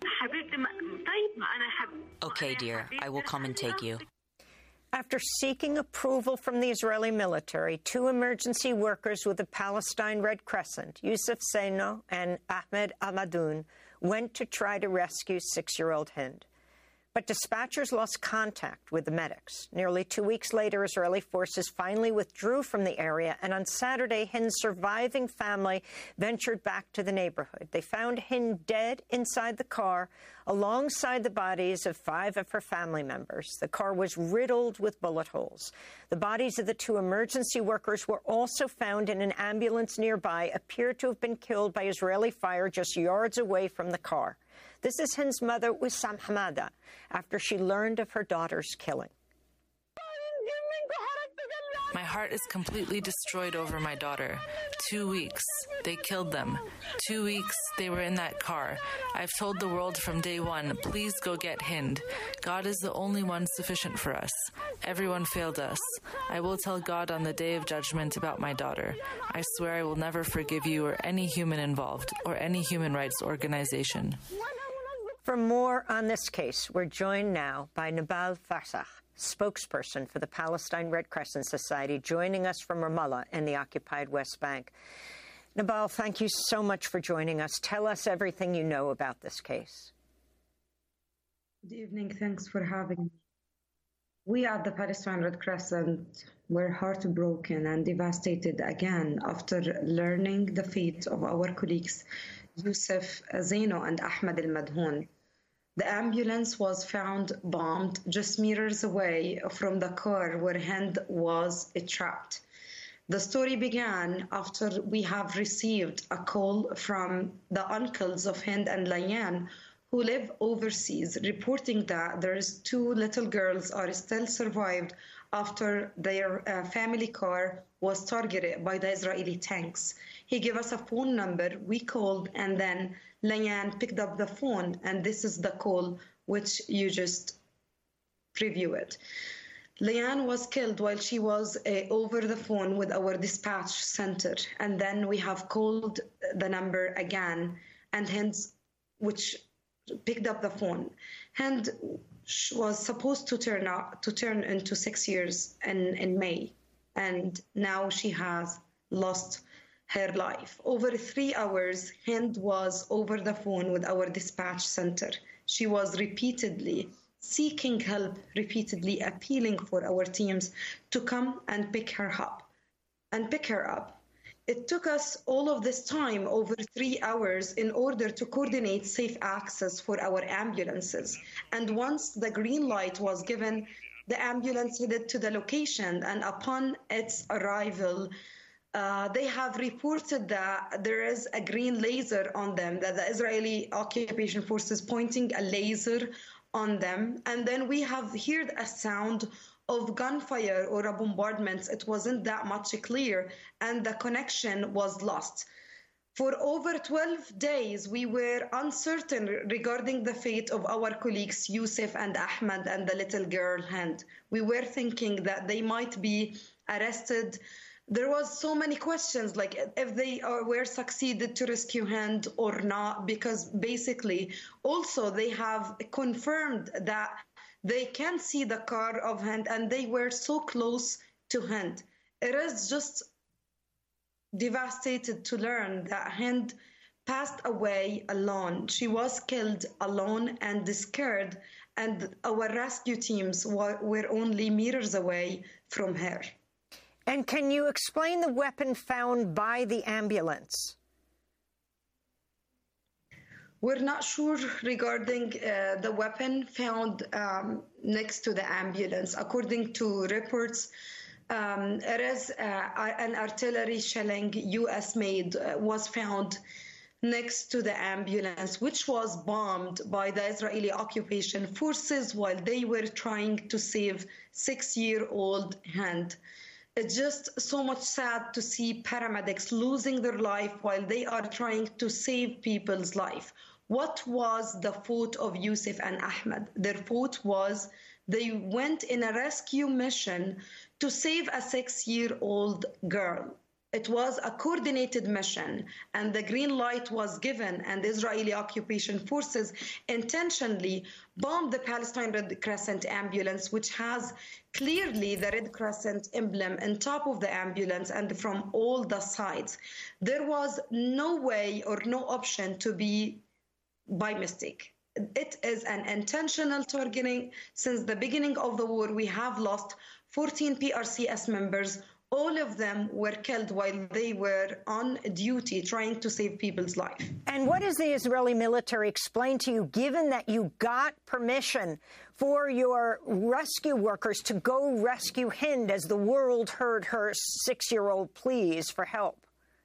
Okay, dear. I will come and take you. After seeking approval from the Israeli military, two emergency workers with the Palestine Red Crescent, Yusuf Seno and Ahmed Almadoun, went to try to rescue six-year-old Hind. But dispatchers lost contact with the medics. Nearly two weeks later, Israeli forces finally withdrew from the area, and on Saturday, Hind's surviving family ventured back to the neighborhood. They found Hind dead inside the car, alongside the bodies of five of her family members. The car was riddled with bullet holes. The bodies of the two emergency workers were also found in an ambulance nearby, appeared to have been killed by Israeli fire just yards away from the car. This is Hind's mother, Wissam Hamada, after she learned of her daughter's killing. My heart is completely destroyed over my daughter. Two weeks. They killed them. Two weeks they were in that car. I've told the world from day one, please go get Hind. God is the only one sufficient for us. Everyone failed us. I will tell God on the day of judgment about my daughter. I swear I will never forgive you or any human involved or any human rights organization. For more on this case, we're joined now by Nabal Farsakh, spokesperson for the Palestine Red Crescent Society, joining us from Ramallah in the occupied West Bank. Nabal, thank you so much for joining us. Tell us everything you know about this case. Good evening. Thanks for having me. We at the Palestine Red Crescent were heartbroken and devastated again after learning the fate of our colleagues Yusuf Seno and Ahmed Almadoun. The ambulance was found bombed just meters away from the car where Hind was trapped. The story began after we have received a call from the uncles of Hind and Layan, who live overseas, reporting that there's two little girls are still survived after their uh, family car was targeted by the Israeli tanks. He gave us a phone number, we called, and then Layan picked up the phone, and this is the call which you just preview it. Layan was killed while she was uh, over the phone with our dispatch center, and then we have called the number again, and hence, which picked up the phone. And was supposed to turn out to turn into six years in, in May, and now she has lost her life. Over three hours, Hind was over the phone with our dispatch center. She was repeatedly seeking help, repeatedly appealing for our teams to come and pick her up, and pick her up. It took us all of this time, over three hours, in order to coordinate safe access for our ambulances. And once the green light was given, the ambulance headed to the location, and upon its arrival, uh, they have reported that there is a green laser on them, that the Israeli occupation forces pointing a laser on them. And then we have heard a sound of gunfire or a bombardment. It wasn't that much clear, and the connection was lost. For over twelve days, we were uncertain regarding the fate of our colleagues, Yusuf and Ahmed and the little girl, Hind. We were thinking that they might be arrested. There was so many questions, like if they are, were succeeded to rescue Hind or not, because basically also they have confirmed that they can see the car of Hind, and they were so close to Hind. It is just devastated to learn that Hind passed away alone. She was killed alone and scared, and our rescue teams were, were only meters away from her. And can you explain the weapon found by the ambulance? We're not sure regarding uh, the weapon found um, next to the ambulance. According to reports, um, it is uh, an artillery shelling, U S made, uh, was found next to the ambulance, which was bombed by the Israeli occupation forces while they were trying to save six-year-old Hind. It's just so much sad to see paramedics losing their life while they are trying to save people's life. What was the fault of Yusuf and Ahmed? Their fault was they went in a rescue mission to save a six-year-old girl. It was a coordinated mission, and the green light was given, and the Israeli occupation forces intentionally bombed the Palestine Red Crescent ambulance, which has clearly the Red Crescent emblem on top of the ambulance and from all the sides. There was no way or no option to be by mistake. It is an intentional targeting. Since the beginning of the war, we have lost fourteen P R C S members. All of them were killed while they were on duty trying to save people's life. And what does the Israeli military explain to you, given that you got permission for your rescue workers to go rescue Hind as the world heard her six-year-old pleas for help?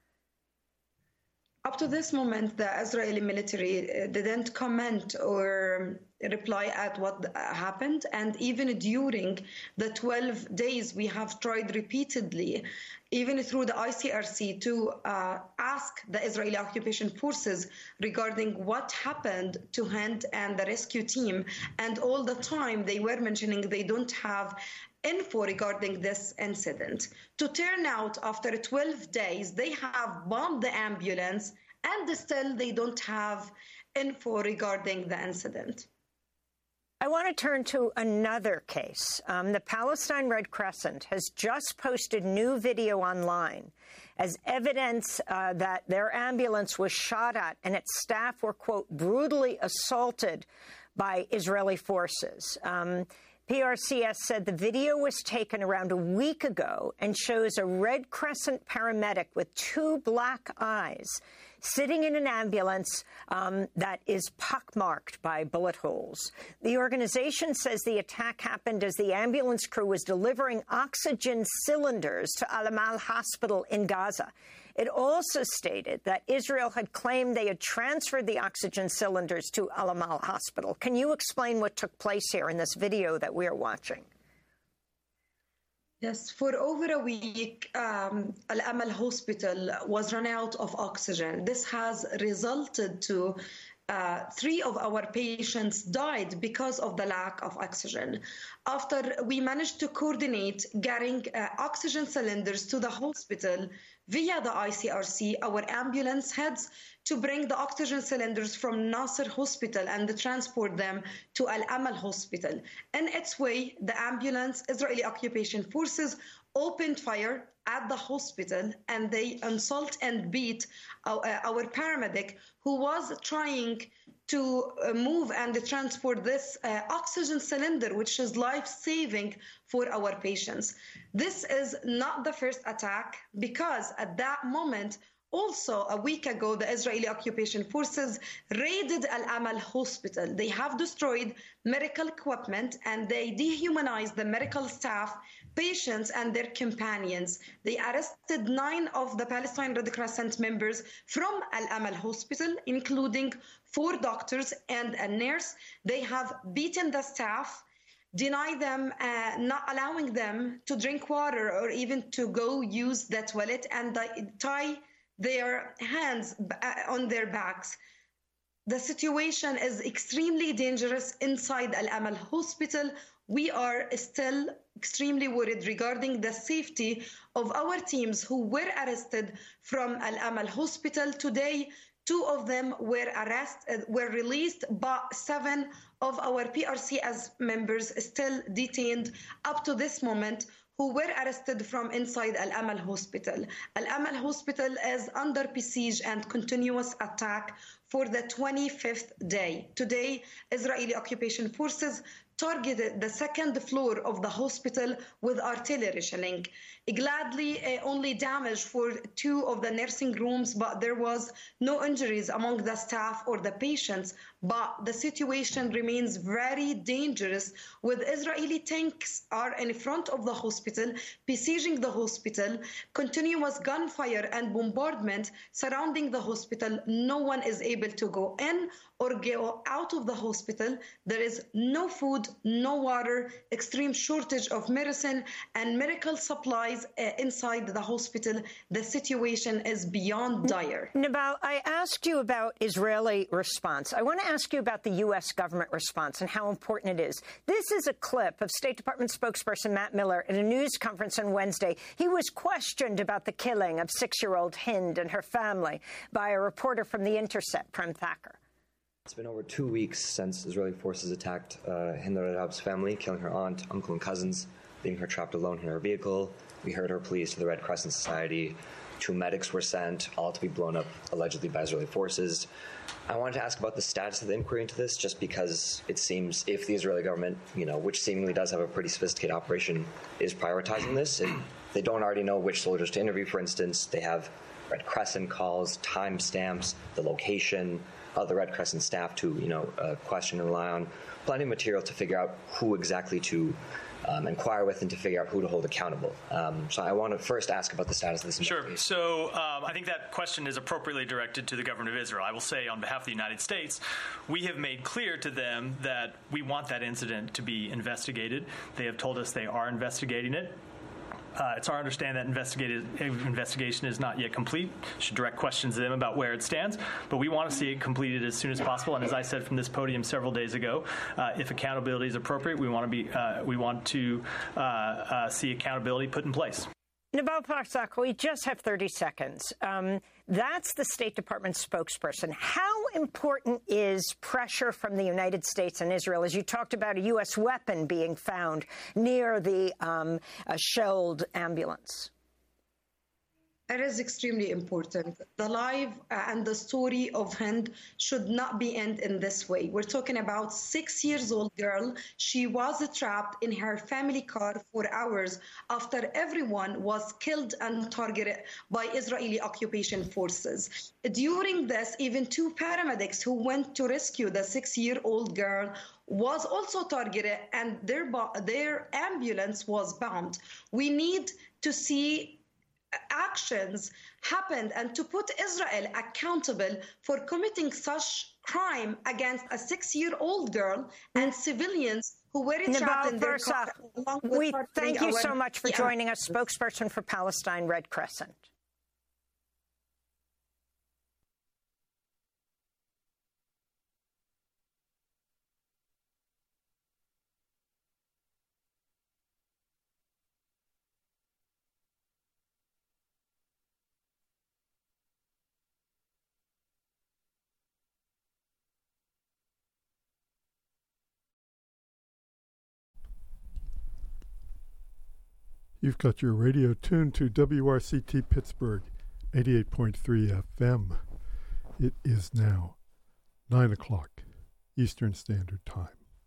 Up to this moment, the Israeli military didn't comment or reply at what happened. And even during the twelve days, we have tried repeatedly, even through the I C R C, to uh, ask the Israeli occupation forces regarding what happened to Hind and the rescue team. And all the time they were mentioning they don't have info regarding this incident. To turn out, after twelve days, they have bombed the ambulance, and still they don't have info regarding the incident. I want to turn to another case. Um, the Palestine Red Crescent has just posted new video online as evidence uh, that their ambulance was shot at and its staff were, quote, brutally assaulted by Israeli forces. Um, P R C S said the video was taken around a week ago and shows a Red Crescent paramedic with two black eyes sitting in an ambulance um, that is pockmarked by bullet holes. The organization says the attack happened as the ambulance crew was delivering oxygen cylinders to Al Amal Hospital in Gaza. It also stated that Israel had claimed they had transferred the oxygen cylinders to Al Amal Hospital. Can you explain what took place here in this video that we are watching? Yes, for over a week, um, Al Amal Hospital was run out of oxygen. This has resulted to uh, three of our patients died because of the lack of oxygen. After we managed to coordinate getting uh, oxygen cylinders to the hospital via the I C R C, our ambulance heads to bring the oxygen cylinders from Nasser Hospital and transport them to Al Amal Hospital. In its way, the ambulance, Israeli occupation forces, opened fire at the hospital, and they insult and beat our, uh, our paramedic who was trying to uh, move and transport this uh, oxygen cylinder, which is life-saving for our patients. This is not the first attack, because at that moment, also, a week ago, the Israeli occupation forces raided Al Amal Hospital. They have destroyed medical equipment and they dehumanized the medical staff, patients, and their companions. They arrested nine of the Palestine Red Crescent members from Al Amal Hospital, including four doctors and a nurse. They have beaten the staff, deny them, uh, not allowing them to drink water or even to go use the toilet, and tie their hands on their backs. The situation is extremely dangerous inside Al Amal Hospital. We are still extremely worried regarding the safety of our teams who were arrested from Al Amal Hospital. Today, two of them were arrested, were released, but seven of our P R C S members still detained up to this moment, who were arrested from inside Al Amal Hospital. Al Amal Hospital is under besiege and continuous attack for the twenty-fifth day. Today, Israeli occupation forces targeted the second floor of the hospital with artillery shelling. Gladly, uh, only damage for two of the nursing rooms, but there was no injuries among the staff or the patients. But the situation remains very dangerous, with Israeli tanks are in front of the hospital, besieging the hospital, continuous gunfire and bombardment surrounding the hospital. No one is able to go in or go out of the hospital. There is no food, no water, extreme shortage of medicine and medical supplies uh, inside the hospital. The situation is beyond dire. Nabal, I asked you about Israeli response. I want to ask you about the U S government response and how important it is. This is a clip of State Department spokesperson Matt Miller at a news conference on Wednesday. He was questioned about the killing of six-year-old Hind and her family by a reporter from The Intercept, Prem Thacker. It's been over two weeks since Israeli forces attacked uh, Hind al-Arab's family, killing her aunt, uncle, and cousins, leaving her trapped alone in her vehicle. We heard her pleas to the Red Crescent Society. Two medics were sent, all to be blown up allegedly by Israeli forces. I wanted to ask about the status of the inquiry into this, just because it seems if the Israeli government, you know, which seemingly does have a pretty sophisticated operation, is prioritizing this, and they don't already know which soldiers to interview, for instance. They have Red Crescent calls, timestamps, the location of the Red Crescent staff to, you know, uh, question and rely on. Plenty of material to figure out who exactly to Um, inquire with and to figure out who to hold accountable. Um, so I want to first ask about the status of this investigation. Sure. So um, I think that question is appropriately directed to the government of Israel. I will say on behalf of the United States, we have made clear to them that we want that incident to be investigated. They have told us they are investigating it. Uh, it's our understanding that investigated, investigation is not yet complete. Should direct questions to them about where it stands, but we want to see it completed as soon as possible. And as I said from this podium several days ago, uh, if accountability is appropriate, we want to be uh, we want to uh, uh, see accountability put in place. Nabal Parsak, we just have thirty seconds. Um, that's the State Department spokesperson. How important is pressure from the United States and Israel, as you talked about a U S weapon being found near the um, uh, shelled ambulance? It is extremely important. The life and the story of Hind should not be end in this way. We're talking about six years old girl. She was trapped in her family car for hours after everyone was killed and targeted by Israeli occupation forces. During this, even two paramedics who went to rescue the six-year-old girl was also targeted, and their, their ambulance was bombed. We need to see actions happened and to put Israel accountable for committing such crime against a six-year-old girl and civilians who were trapped in their car. We thank you so much for joining us, spokesperson for Palestine Red Crescent. You've got your radio tuned to W R C T Pittsburgh, eighty-eight point three F M. It is now nine o'clock Eastern Standard Time.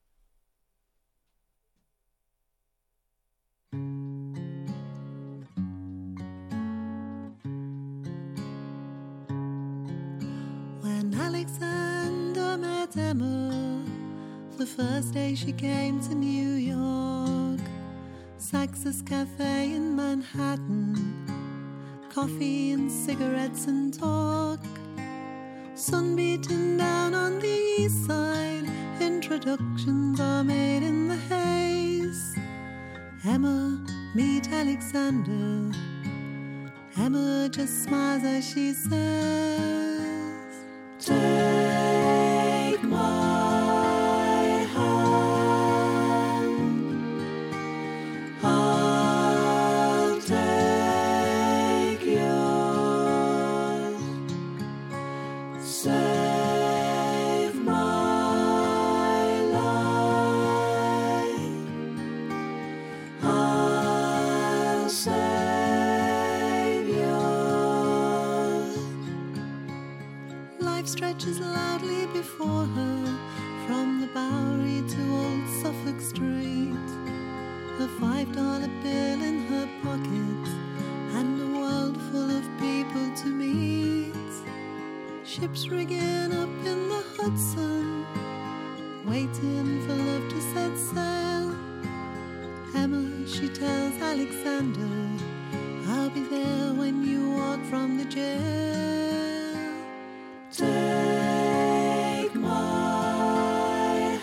When Alexander met Emma, the first day she came to New York, Sax's Cafe in Manhattan, coffee and cigarettes and talk, sun beating down on the east side, introductions are made in the haze. Emma, meet Alexander. Emma just smiles as she says, take my hand, I'll take yours, save my life, I'll save yours. Life stretches loudly before her, from the Bowery to Old Suffolk Street, a five-dollar bill in her pocket, and a world full of people to meet. Ships rigging up in the Hudson, waiting for love to set sail. Emma, she tells Alexander, I'll be there when you walk from the jail. Take my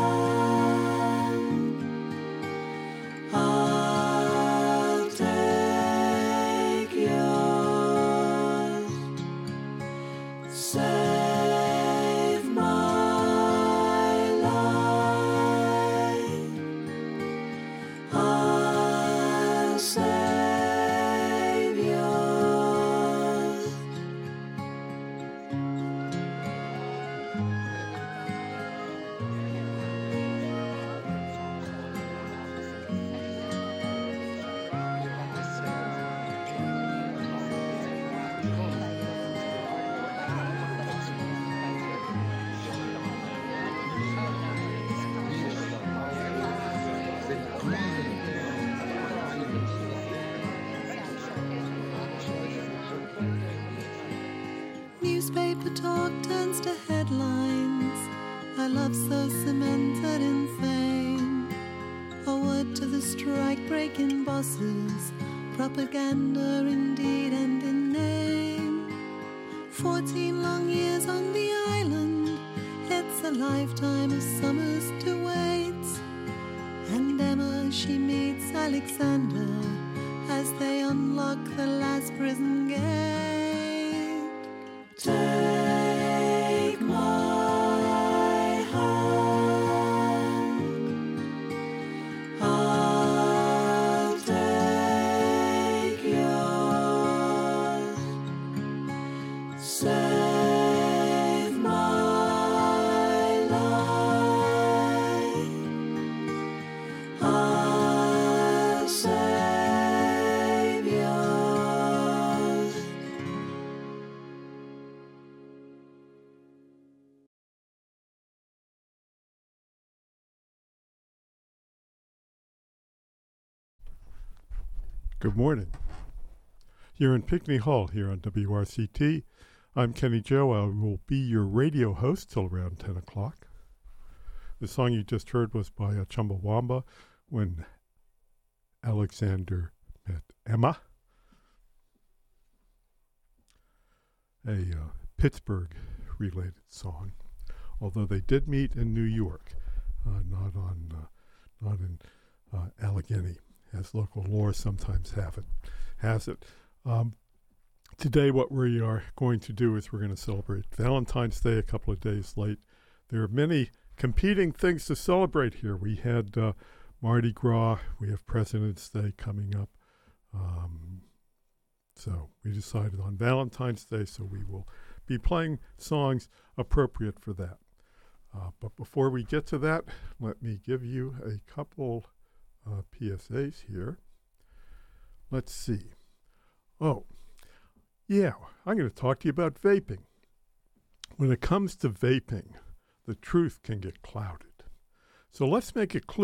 hand, I'll take yours, save my life, I'll save yours. Newspaper talk turns to headlines, a love so cemented in fame, a word to the strike-breaking bosses, propaganda in deed and in name. Fourteen long years on the island, it's a lifetime of summers to wait. And Emma, she meets Alexander as they unlock the last prison gate. Take my hand, I'll take yours, save my life, I'll save yours. Good morning. You're in Pinckney Hall here on W R C T. I'm Kenny Joe. I will be your radio host till around ten o'clock. The song you just heard was by uh, Chumbawamba, When Alexander Met Emma. a uh, Pittsburgh-related song, although they did meet in New York, uh, not on uh, not in uh, Allegheny, as local lore sometimes have it, has it. Um, today, what we are going to do is we're going to celebrate Valentine's Day a couple of days late. There are many competing things to celebrate here. We had uh, Mardi Gras. We have President's Day coming up. Um, so we decided on Valentine's Day, so we will be playing songs appropriate for that. Uh, but before we get to that, let me give you a couple uh, P S As here. Let's see. Oh, yeah, I'm going to talk to you about vaping. When it comes to vaping, the truth can get clouded. So let's make it clear.